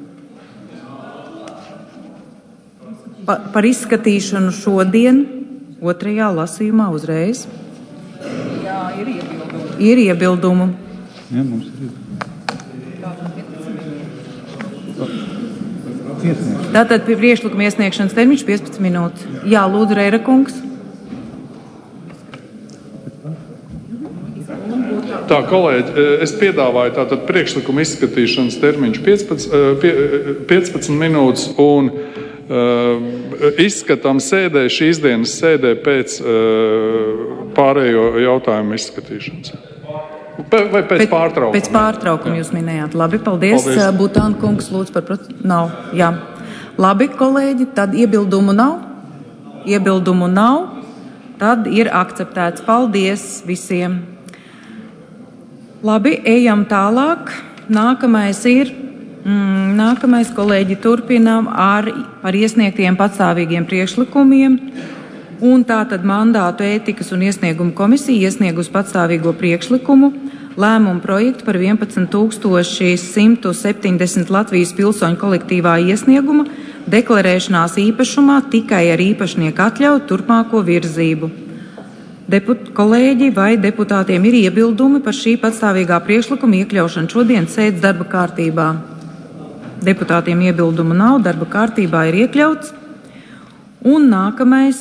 Par izskatīšanu šodien, otrajā lasījumā uzreiz? Jā, ir iebildumi. Ir iebildumu. Jā, mums ir. Tātad pie priekšlikuma iesniegšanas termiņš 15 minūtes. Jā, lūdzu, Reira kungs. Tā, kolēģi, es piedāvāju tātad priekšlikuma izskatīšanas termiņš 15 minūtes un izskatām sēdē, šīs dienas sēdē pēc pārējo jautājumu izskatīšanas. Vai pēc pārtraukuma? Pēc pārtraukuma jūs minējāt. Labi, paldies. Butāna kungs, lūdzu par procedūru. Nav, jā. Labi, kolēģi, tad iebildumu nav. Iebildumu nav. Tad ir akceptēts. Paldies visiem. Labi, ejam tālāk. Nākamais kolēģi turpinām par iesniegtiem patstāvīgiem priekšlikumiem. Un tātad mandātu ētikas un iesniegumu komisija iesniegus patstāvīgo priekšlikumu lēmumu projektu par 11,170 Latvijas pilsoņu kolektīvā iesnieguma deklarēšanās īpašumā tikai ar īpašnieku atļauju turpmāko virzību. Kolēģi vai deputātiem ir iebildumi par šī patstāvīgā priekšlikuma iekļaušanu šodien sēdes darba kārtībā? Deputātiem iebildumu nav, darba kārtībā ir iekļauts. Un nākamais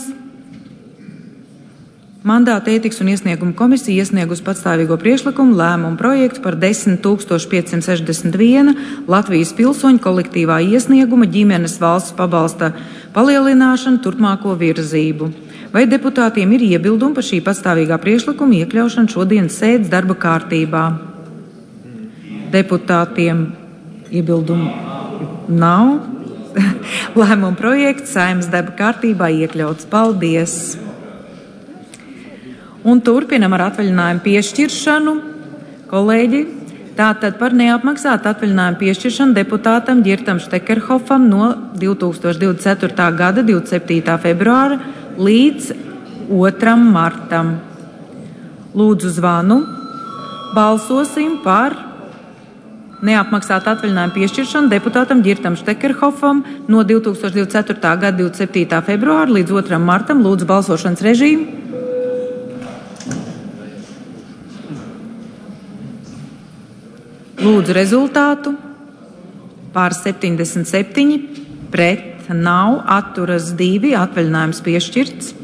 mandāta ētikas un iesniegumu komisija iesniegus patstāvīgo priekšlikumu lēmumu projektu par 10,561 Latvijas pilsoņu kolektīvā iesnieguma ģimenes valsts pabalsta palielināšanu turpmāko virzību. Vai deputātiem ir iebildumi par šī patstāvīgā priekšlikuma iekļaušanu šodienas sēdes darba kārtībā? Deputātiem iebildumu nav. Lēmuma projekts Saeimas darba kārtībā iekļauts. Paldies! Un turpinam ar atvaļinājumu piešķiršanu. Kolēģi, tātad par neapmaksātu atvaļinājumu piešķiršanu deputātam Ģirtam Štekerhofam no 2024. gada 27. februāra līdz 2. martam. Lūdzu zvanu. Balsosim par neapmaksātu atvaļinājumu piešķiršanu deputātam Ģirtam Štekerhofam no 2024. gada 27. februāra līdz 2. martam. Lūdzu balsošanas režīmu. Lūdzu rezultātu. Pār 77, pret nav, atturas 2, atvaļinājums piešķirts.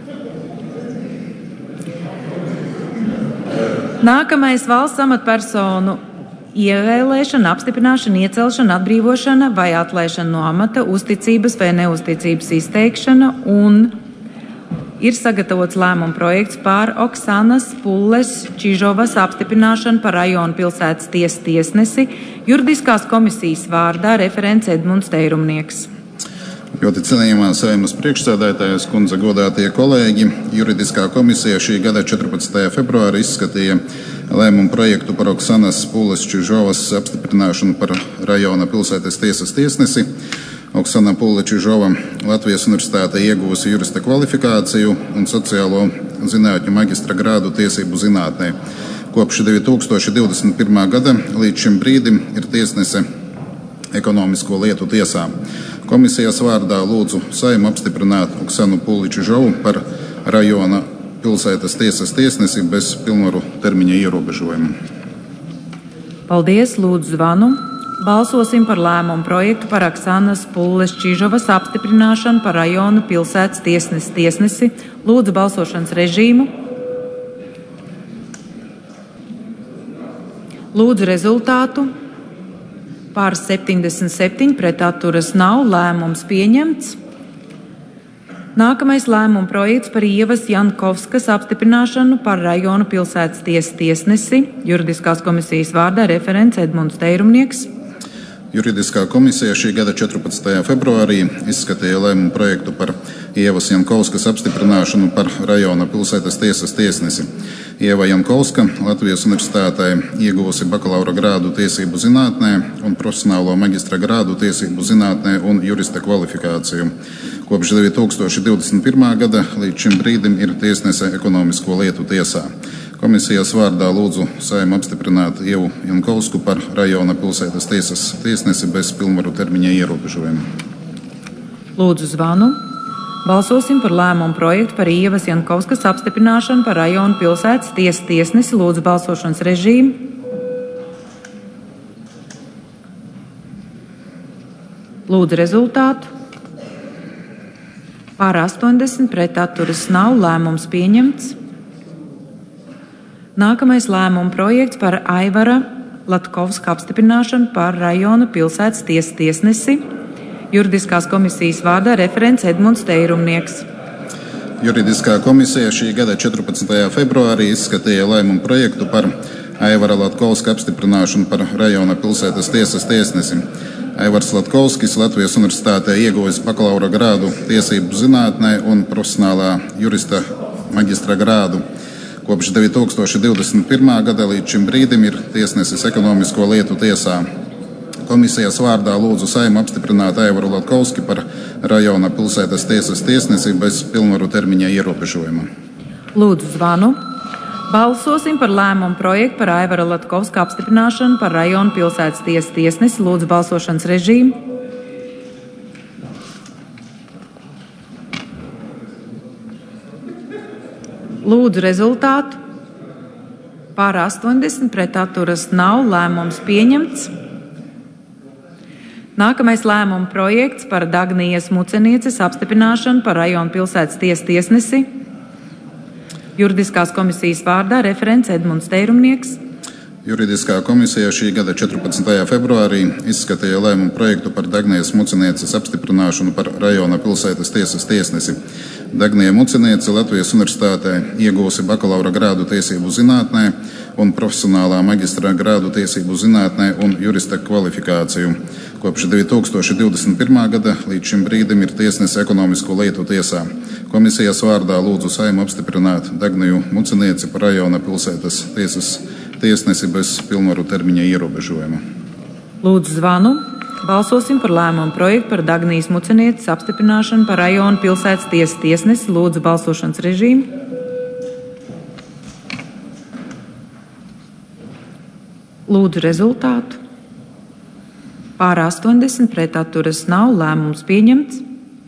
Nākamais valsts amatpersonu ievēlēšana, apstiprināšana, iecelšana, atbrīvošana vai atlaišana no amata, uzticības vai neuzticības izteikšana un ir sagatavots lēmuma projekts par Oksanas Pulles Čižovas apstiprināšanu par rajonu pilsētas tiesas tiesnesi. Juridiskās komisijas vārdā referents Edmunds Teirumnieks. Ļoti cienījamā Saeimas priekšsēdētājas kundze, godātie kolēģi, juridiskā komisija šī gada 14. februāra izskatīja lēmumu projektu par Oksanas Pulles Čižovas apstiprināšanu par rajona pilsētas tiesas tiesnesi. Oksana Pulle Čižova Latvijas Universitātē ieguvusi jurista kvalifikāciju un sociālo zinātņu maģistra grādu tiesību zinātnē. Kopš 2021. gada līdz šim brīdim ir tiesnese ekonomisko lietu tiesā. Komisijas vārdā lūdzu Saeimu apstiprināt Oksanu Puliču-Žovu par rajona pilsētas tiesas tiesnesi bez pilnvaru termiņa ierobežojuma. Paldies, lūdzu zvanu. Balsosim par lēmumu projektu par Oksanas Puliču-Žovas apstiprināšanu par rajona pilsētas tiesnesi. Lūdzu balsošanas režīmu. Lūdzu rezultātu. Pār 77, pret atturas nav, lēmums pieņemts. Nākamais lēmuma projekts par Ievas Jankovskas apstiprināšanu par rajona pilsētas tiesas tiesnesi. Juridiskās komisijas vārdā referents Edmunds Teirumnieks. Juridiskā komisija šī gada 14. februārī izskatīja lēmumu projektu par Ievas Jankovskas apstiprināšanu par rajona pilsētas tiesas tiesnesi. Ieva Jankovska Latvijas Universitātē ieguvusi bakalaura grādu tiesību zinātnē un profesionālo maģistra grādu tiesību zinātnē un jurista kvalifikāciju. Kopš 2021. gada līdz šim brīdim ir tiesnese ekonomisko lietu tiesā. Komisijas vārdā lūdzu Saeimu apstiprināt Ievu Jankovsku par rajona pilsētas tiesas tiesnesi bez pilnvaru termiņa ierobežojuma. Lūdzu zvanu. Balsosim par lēmumu projektu par Ievas Jankovskas apstiprināšanu par rajona pilsētas tiesas tiesnesi. Lūdzu balsošanas režīmu. Lūdzu rezultātu. Pār 80, pret atturas nav, lēmums pieņemts. Nākamais lēmuma projekts par Aivara Latkovska apstiprināšanu par rajona pilsētas tiesas tiesnesi. Juridiskās komisijas vārdā referents Edmunds Teirumnieks. Juridiskā komisija šī gada 14. februārī izskatīja lēmumu projektu par Aivara Latkovska apstiprināšanu par rajona pilsētas tiesas tiesnesi. Aivars Latkovskis Latvijas Universitātē ieguvis bakalaura grādu tiesību zinātnē un profesionālā jurista maģistra grādu. Kopš 2021. gada līdz šim brīdim ir tiesnesis ekonomisko lietu tiesā. Komisijas vārdā lūdzu Saeimu apstiprināt Aivaru Latkovski par rajona pilsētas tiesas tiesnesi bez pilnvaru termiņa ierobežojuma. Lūdzu zvanu. Balsosim par lēmumu projektu par Aivara Latkovska apstiprināšanu par rajona pilsētas tiesas tiesnesi. Lūdzu balsošanas režīmu. Lūdzu rezultātu. Pār 80, pret atturas nav, lēmums pieņemts. Nākamais lēmuma projekts par Dagnijas Mucenieces apstiprināšanu par rajona pilsētas tiesas tiesnesi. Juridiskās komisijas vārdā referents Edmunds Teirumnieks. Juridiskā komisija šī gada 14. februārī izskatīja lēmumu projektu par Dagnijas Mucenieces apstiprināšanu par rajona pilsētas tiesas tiesnesi. Dagnija Muceniece Latvijas Universitātē ieguvusi bakalaura grādu tiesību zinātnē un profesionālā maģistra grādu tiesību zinātnē un jurista kvalifikāciju. Kopš 2021. gada līdz šim brīdim ir tiesnese ekonomisko lietu tiesā. Komisijas vārdā lūdzu Saeimu apstiprināt Dagniju Mucenieci par rajona pilsētas tiesas tiesnesi bez pilnvaru termiņa ierobežojuma. Lūdzu zvanu. Balsosim par lēmumu projektu par Dagnijas Mucenieces apstiprināšanu par rajona pilsētas tiesas tiesnesi. Lūdzu balsošanas režīmu. Lūdzu rezultātu. Pār 80, pret atturas nav, lēmums pieņemts.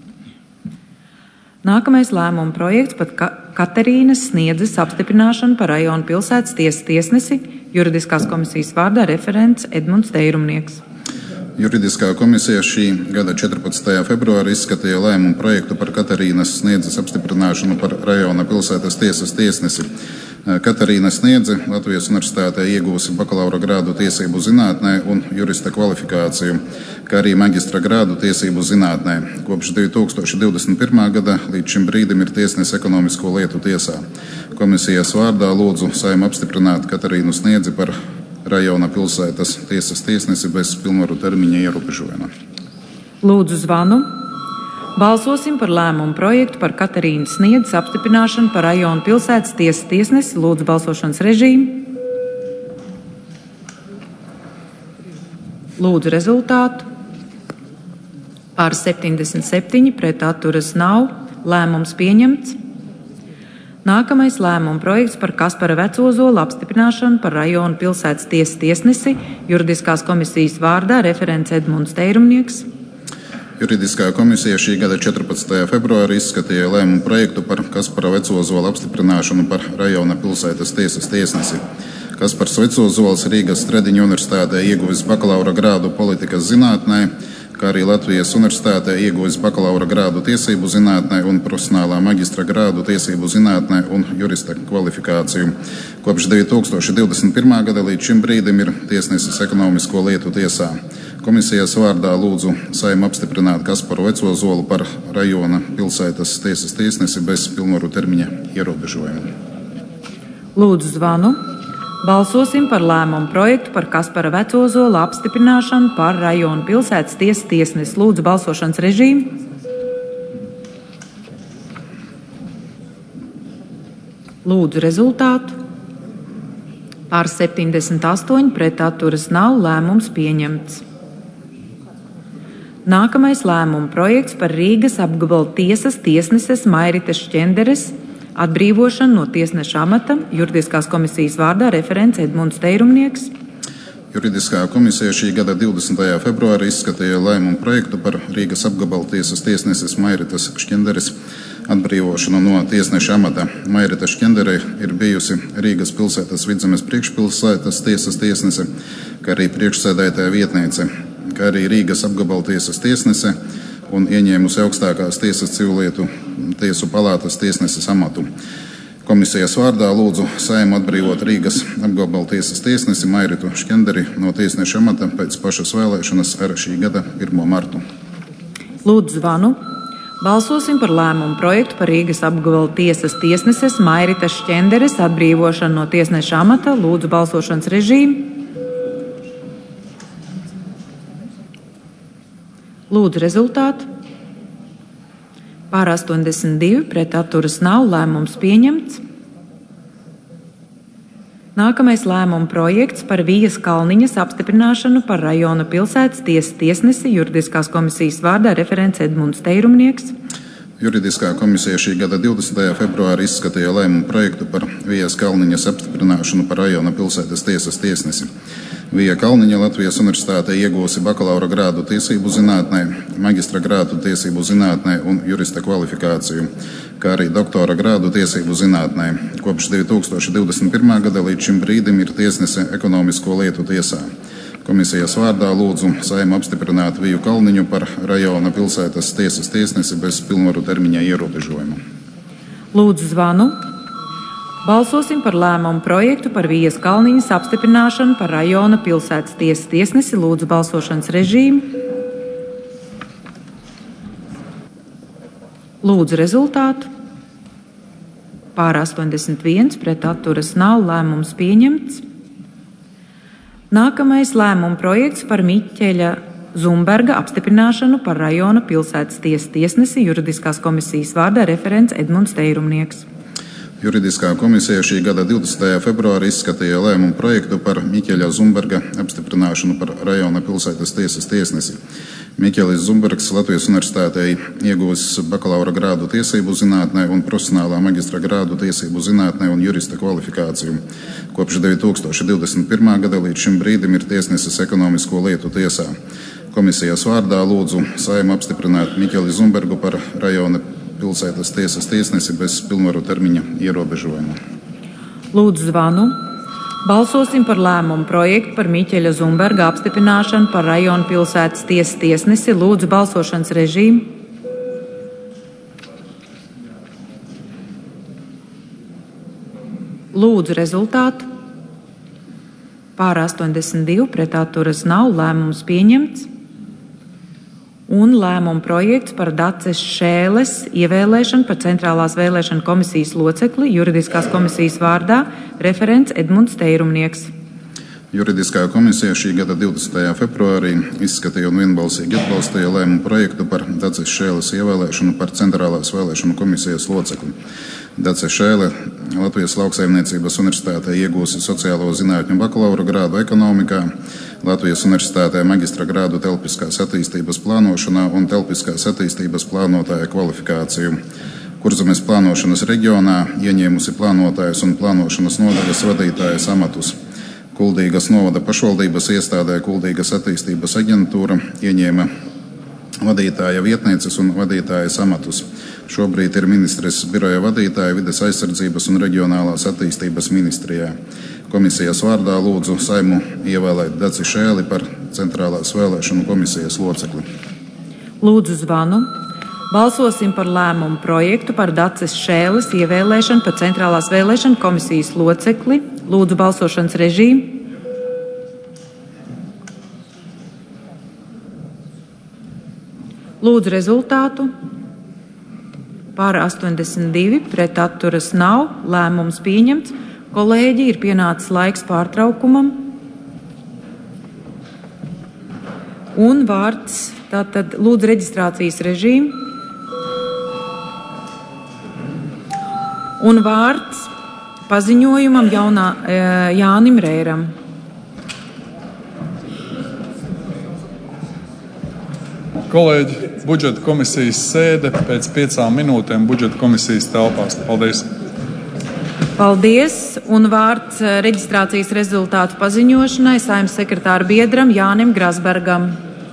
Nākamais lēmuma projekts par Katerīnas Sniedzes apstiprināšanu par rajona pilsētas tiesas tiesnesi. Juridiskās komisijas vārdā referents Edmunds Teirumnieks. Juridiskā komisija šī gada 14. februārī izskatīja lēmumu projektu par Katerīnas Sniedzes apstiprināšanu par rajona pilsētas tiesas tiesnesi. Katerīna Sniedze Latvijas Universitātē ieguvusi bakalaura grādu tiesību zinātnē un jurista kvalifikāciju, kā arī maģistra grādu tiesību zinātnē. Kopš 2021. gada līdz šim brīdim ir tiesnese ekonomisko lietu tiesā. Komisijas vārdā lūdzu Saeimu apstiprināt Katerīnu Sniedzi par rajona pilsētas tiesas tiesnesi bez pilnvaru termiņa ierobežojuma. Lūdzu zvanu. Balsosim par lēmumu projektu par Katerīnas Sniedzes apstiprināšanu par rajona pilsētas tiesas tiesnesi. Lūdzu balsošanas režīmu. Lūdzu rezultātu. Pār 77, pret atturas nav, lēmums pieņemts. Nākamais lēmuma projekts par Kaspara Vecozolu apstiprināšanu par rajonu pilsētas tiesas tiesnesi juridiskās komisijas vārdā referents Edmunds Teirumnieks. Juridiskā komisija šī gada 14. februārī izskatīja lēmumu projektu par Kaspara Vecozolu apstiprināšanu par rajona pilsētas tiesas tiesnesi. Kaspars Vecozols Rīgas Stradiņu universitātē ieguvis bakalaura grādu politikas zinātnē, kā arī Latvijas universitātē ieguvis bakalaura grādu tiesību zinātnē un profesionālā maģistra grādu tiesību zinātnē un jurista kvalifikāciju. Kopš 2021. gada līdz šim brīdim ir tiesnesis ekonomisko lietu tiesā. Komisijas vārdā lūdzu Saeimu apstiprināt Kasparu Vecozolu par rajona pilsētas tiesas tiesnesi bez pilnvaru termiņa ierobežojumu. Lūdzu zvanu. Balsosim par lēmumu projektu par Kaspara Vecozolu apstiprināšanu par rajonu pilsētas tiesas tiesnesi. Lūdzu balsošanas režīmu. Lūdzu rezultātu. Par 78 pret atturas nav, lēmums pieņemts. Nākamais lēmuma projekts par Rīgas apgabala tiesas tiesneses Mairites Šķenderes atbrīvošanu no tiesneša amata juridiskās komisijas vārdā referents Edmunds Teirumnieks. Juridiskā komisija šī gada 20. februārī izskatīja lēmumu projektu par Rīgas apgabala tiesas tiesneses Mairites Šķenderes atbrīvošanu no tiesneša amata. Mairita Šķendere ir bijusi Rīgas pilsētas Vidzemes priekšpilsētas tiesas tiesnese, kā arī priekšsēdētāja vietniece, kā arī Rīgas apgabala tiesas tiesnese un ieņēmusi augstākās tiesas civilietu tiesu palātas tiesneses amatu. Komisijas vārdā lūdzu Saeimu atbrīvot Rīgas apgabala tiesas tiesnesi Mairitu Šķenderi no tiesneša amata pēc pašas vēlēšanas ar šī gada 1. martu. Lūdzu zvanu. Balsosim par lēmumu projektu par Rīgas apgabala tiesas tiesneses Mairitas Šķenderes atbrīvošanu no tiesneša amata. Lūdzu balsošanas režīmu. Lūdzu rezultātu. Pār 82 pret atturas nav, lēmums pieņemts. Nākamais lēmuma projekts par Vijas Kalniņas apstiprināšanu par rajona pilsētas tiesas tiesnesi juridiskās komisijas vārdā referents Edmunds Teirumnieks. Juridiskā komisija šī gada 20. februārī izskatīja lēmumu projektu par Vijas Kalniņas apstiprināšanu par rajona pilsētas tiesas tiesnesi. Vija Kalniņa Latvijas universitātē iegūsi bakalaura grādu tiesību zinātnē, maģistra grādu tiesību zinātnē un jurista kvalifikāciju, kā arī doktora grādu tiesību zinātnē. Kopš 2021. gada līdz šim brīdim ir tiesnese ekonomisko lietu tiesā. Komisijas vārdā lūdzu Saeimu apstiprināt Viju Kalniņu par rajona pilsētas tiesas tiesnesi bez pilnvaru termiņa ierobežojumu. Lūdzu zvanu. Balsosim par lēmumu projektu par Vijas Kalniņas apstiprināšanu par rajona pilsētas tiesas tiesnesi. Lūdzu balsošanas režīmu. Lūdzu rezultātu. Pār 81 pret atturas nav, lēmums pieņemts. Nākamais lēmuma projekts par Miķeļa Zumberga apstiprināšanu par rajona pilsētas tiesas tiesnesi juridiskās komisijas vārdā referents Edmunds Teirumnieks. Juridiskā komisija šī gada 20. februārī izskatīja lēmumu projektu par Miķeļa Zumberga apstiprināšanu par rajona pilsētas tiesas tiesnesi. Miķelis Zumbergs Latvijas universitātē ieguvis bakalaura grādu tiesību zinātnē un profesionālā maģistra grādu tiesību zinātnē un jurista kvalifikāciju. Kopš 2021. gada līdz šim brīdim ir tiesnesis ekonomisko lietu tiesā. Komisijas vārdā lūdzu Saeimu apstiprināt Miķeli Zumbergu par rajona pilsētas tiesas tiesnesi bez pilnvaru termiņa ierobežojuma. Lūdzu zvanu. Balsosim par lēmumu projektu par Miķeļa Zumberga apstiprināšanu par rajona pilsētas tiesas tiesnesi. Lūdzu balsošanas režīmu. Lūdzu rezultātu. Pār 82 pret atturas nav, lēmums pieņemts. Un lēmuma projekts par Daces Šēles ievēlēšanu par Centrālās vēlēšana komisijas locekli juridiskās komisijas vārdā referents Edmunds Teirumnieks. Juridiskā komisija šī gada 20. februārī izskatīja un vienbalsīgi atbalstīja lēmumu projektu par Daces Šēles ievēlēšanu par Centrālās vēlēšanu komisijas locekli. Dace Šēle Latvijas Lauksaimniecības universitātē iegūsi sociālo zinātņu bakalaura grādu ekonomikā, Latvijas universitātē maģistra grādu telpiskās attīstības plānošanā un telpiskās attīstības plānotāja kvalifikāciju. Kurzemes plānošanas reģionā ieņēmusi plānotājas un plānošanas nodaļas vadītājas amatus. Kuldīgas novada pašvaldības iestādē Kuldīgas attīstības aģentūra ieņēma vadītāja vietnieces un vadītājas amatus. Šobrīd ir ministres biroja vadītāja Vides aizsardzības un reģionālās attīstības ministrijā. Komisijas vārdā lūdzu Saeimu ievēlēt Daci Šēli par Centrālās vēlēšanu komisijas locekli. Lūdzu zvanu. Balsosim par lēmumu projektu par Daces Šēles ievēlēšanu par Centrālās vēlēšanu komisijas locekli. Lūdzu balsošanas režīmu. Lūdzu rezultātu. Par 82, pret atturas nav. Lēmums pieņemts. Kolēģi, ir pienācis laiks pārtraukumam. Un vārds, tātad lūdzu reģistrācijas režīmu. Un vārds paziņojumam Jānim Rēram. Kolēģi, budžeta komisijas sēde pēc 5 minūtēm budžeta komisijas telpās. Paldies! Paldies! Un vārds reģistrācijas rezultātu paziņošanai Saeimas sekretāra biedram Jānim Grasbergam.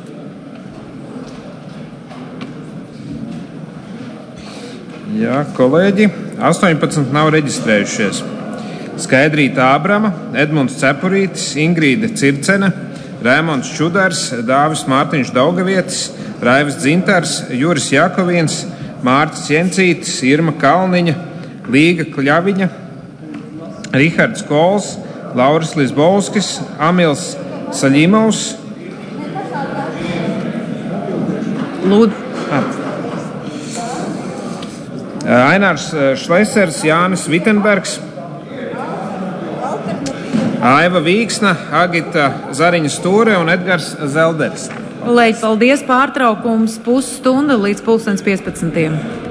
Jā, kolēģi, 18 nav reģistrējušies. Skaidrīta Ābrama, Edmunds Cepurītis, Ingrīde Circene, Rēmons Čudars, Dāvis Mārtiņš Daugavietis, Raivis Dzintars, Juris Jakoviens, Mārcis Jencītis, Irma Kalniņa, Līga Kļaviņa, Rihards Kols, Lauris Lisbovskis, Amils Saļimovs, Ainārs Šlesers, Jānis Vitenbergs, Aiva Vīksna, Agita Zariņa Stūre un Edgars Zelders. Kolēģi, paldies! Pārtraukums pusstunda līdz 15:15.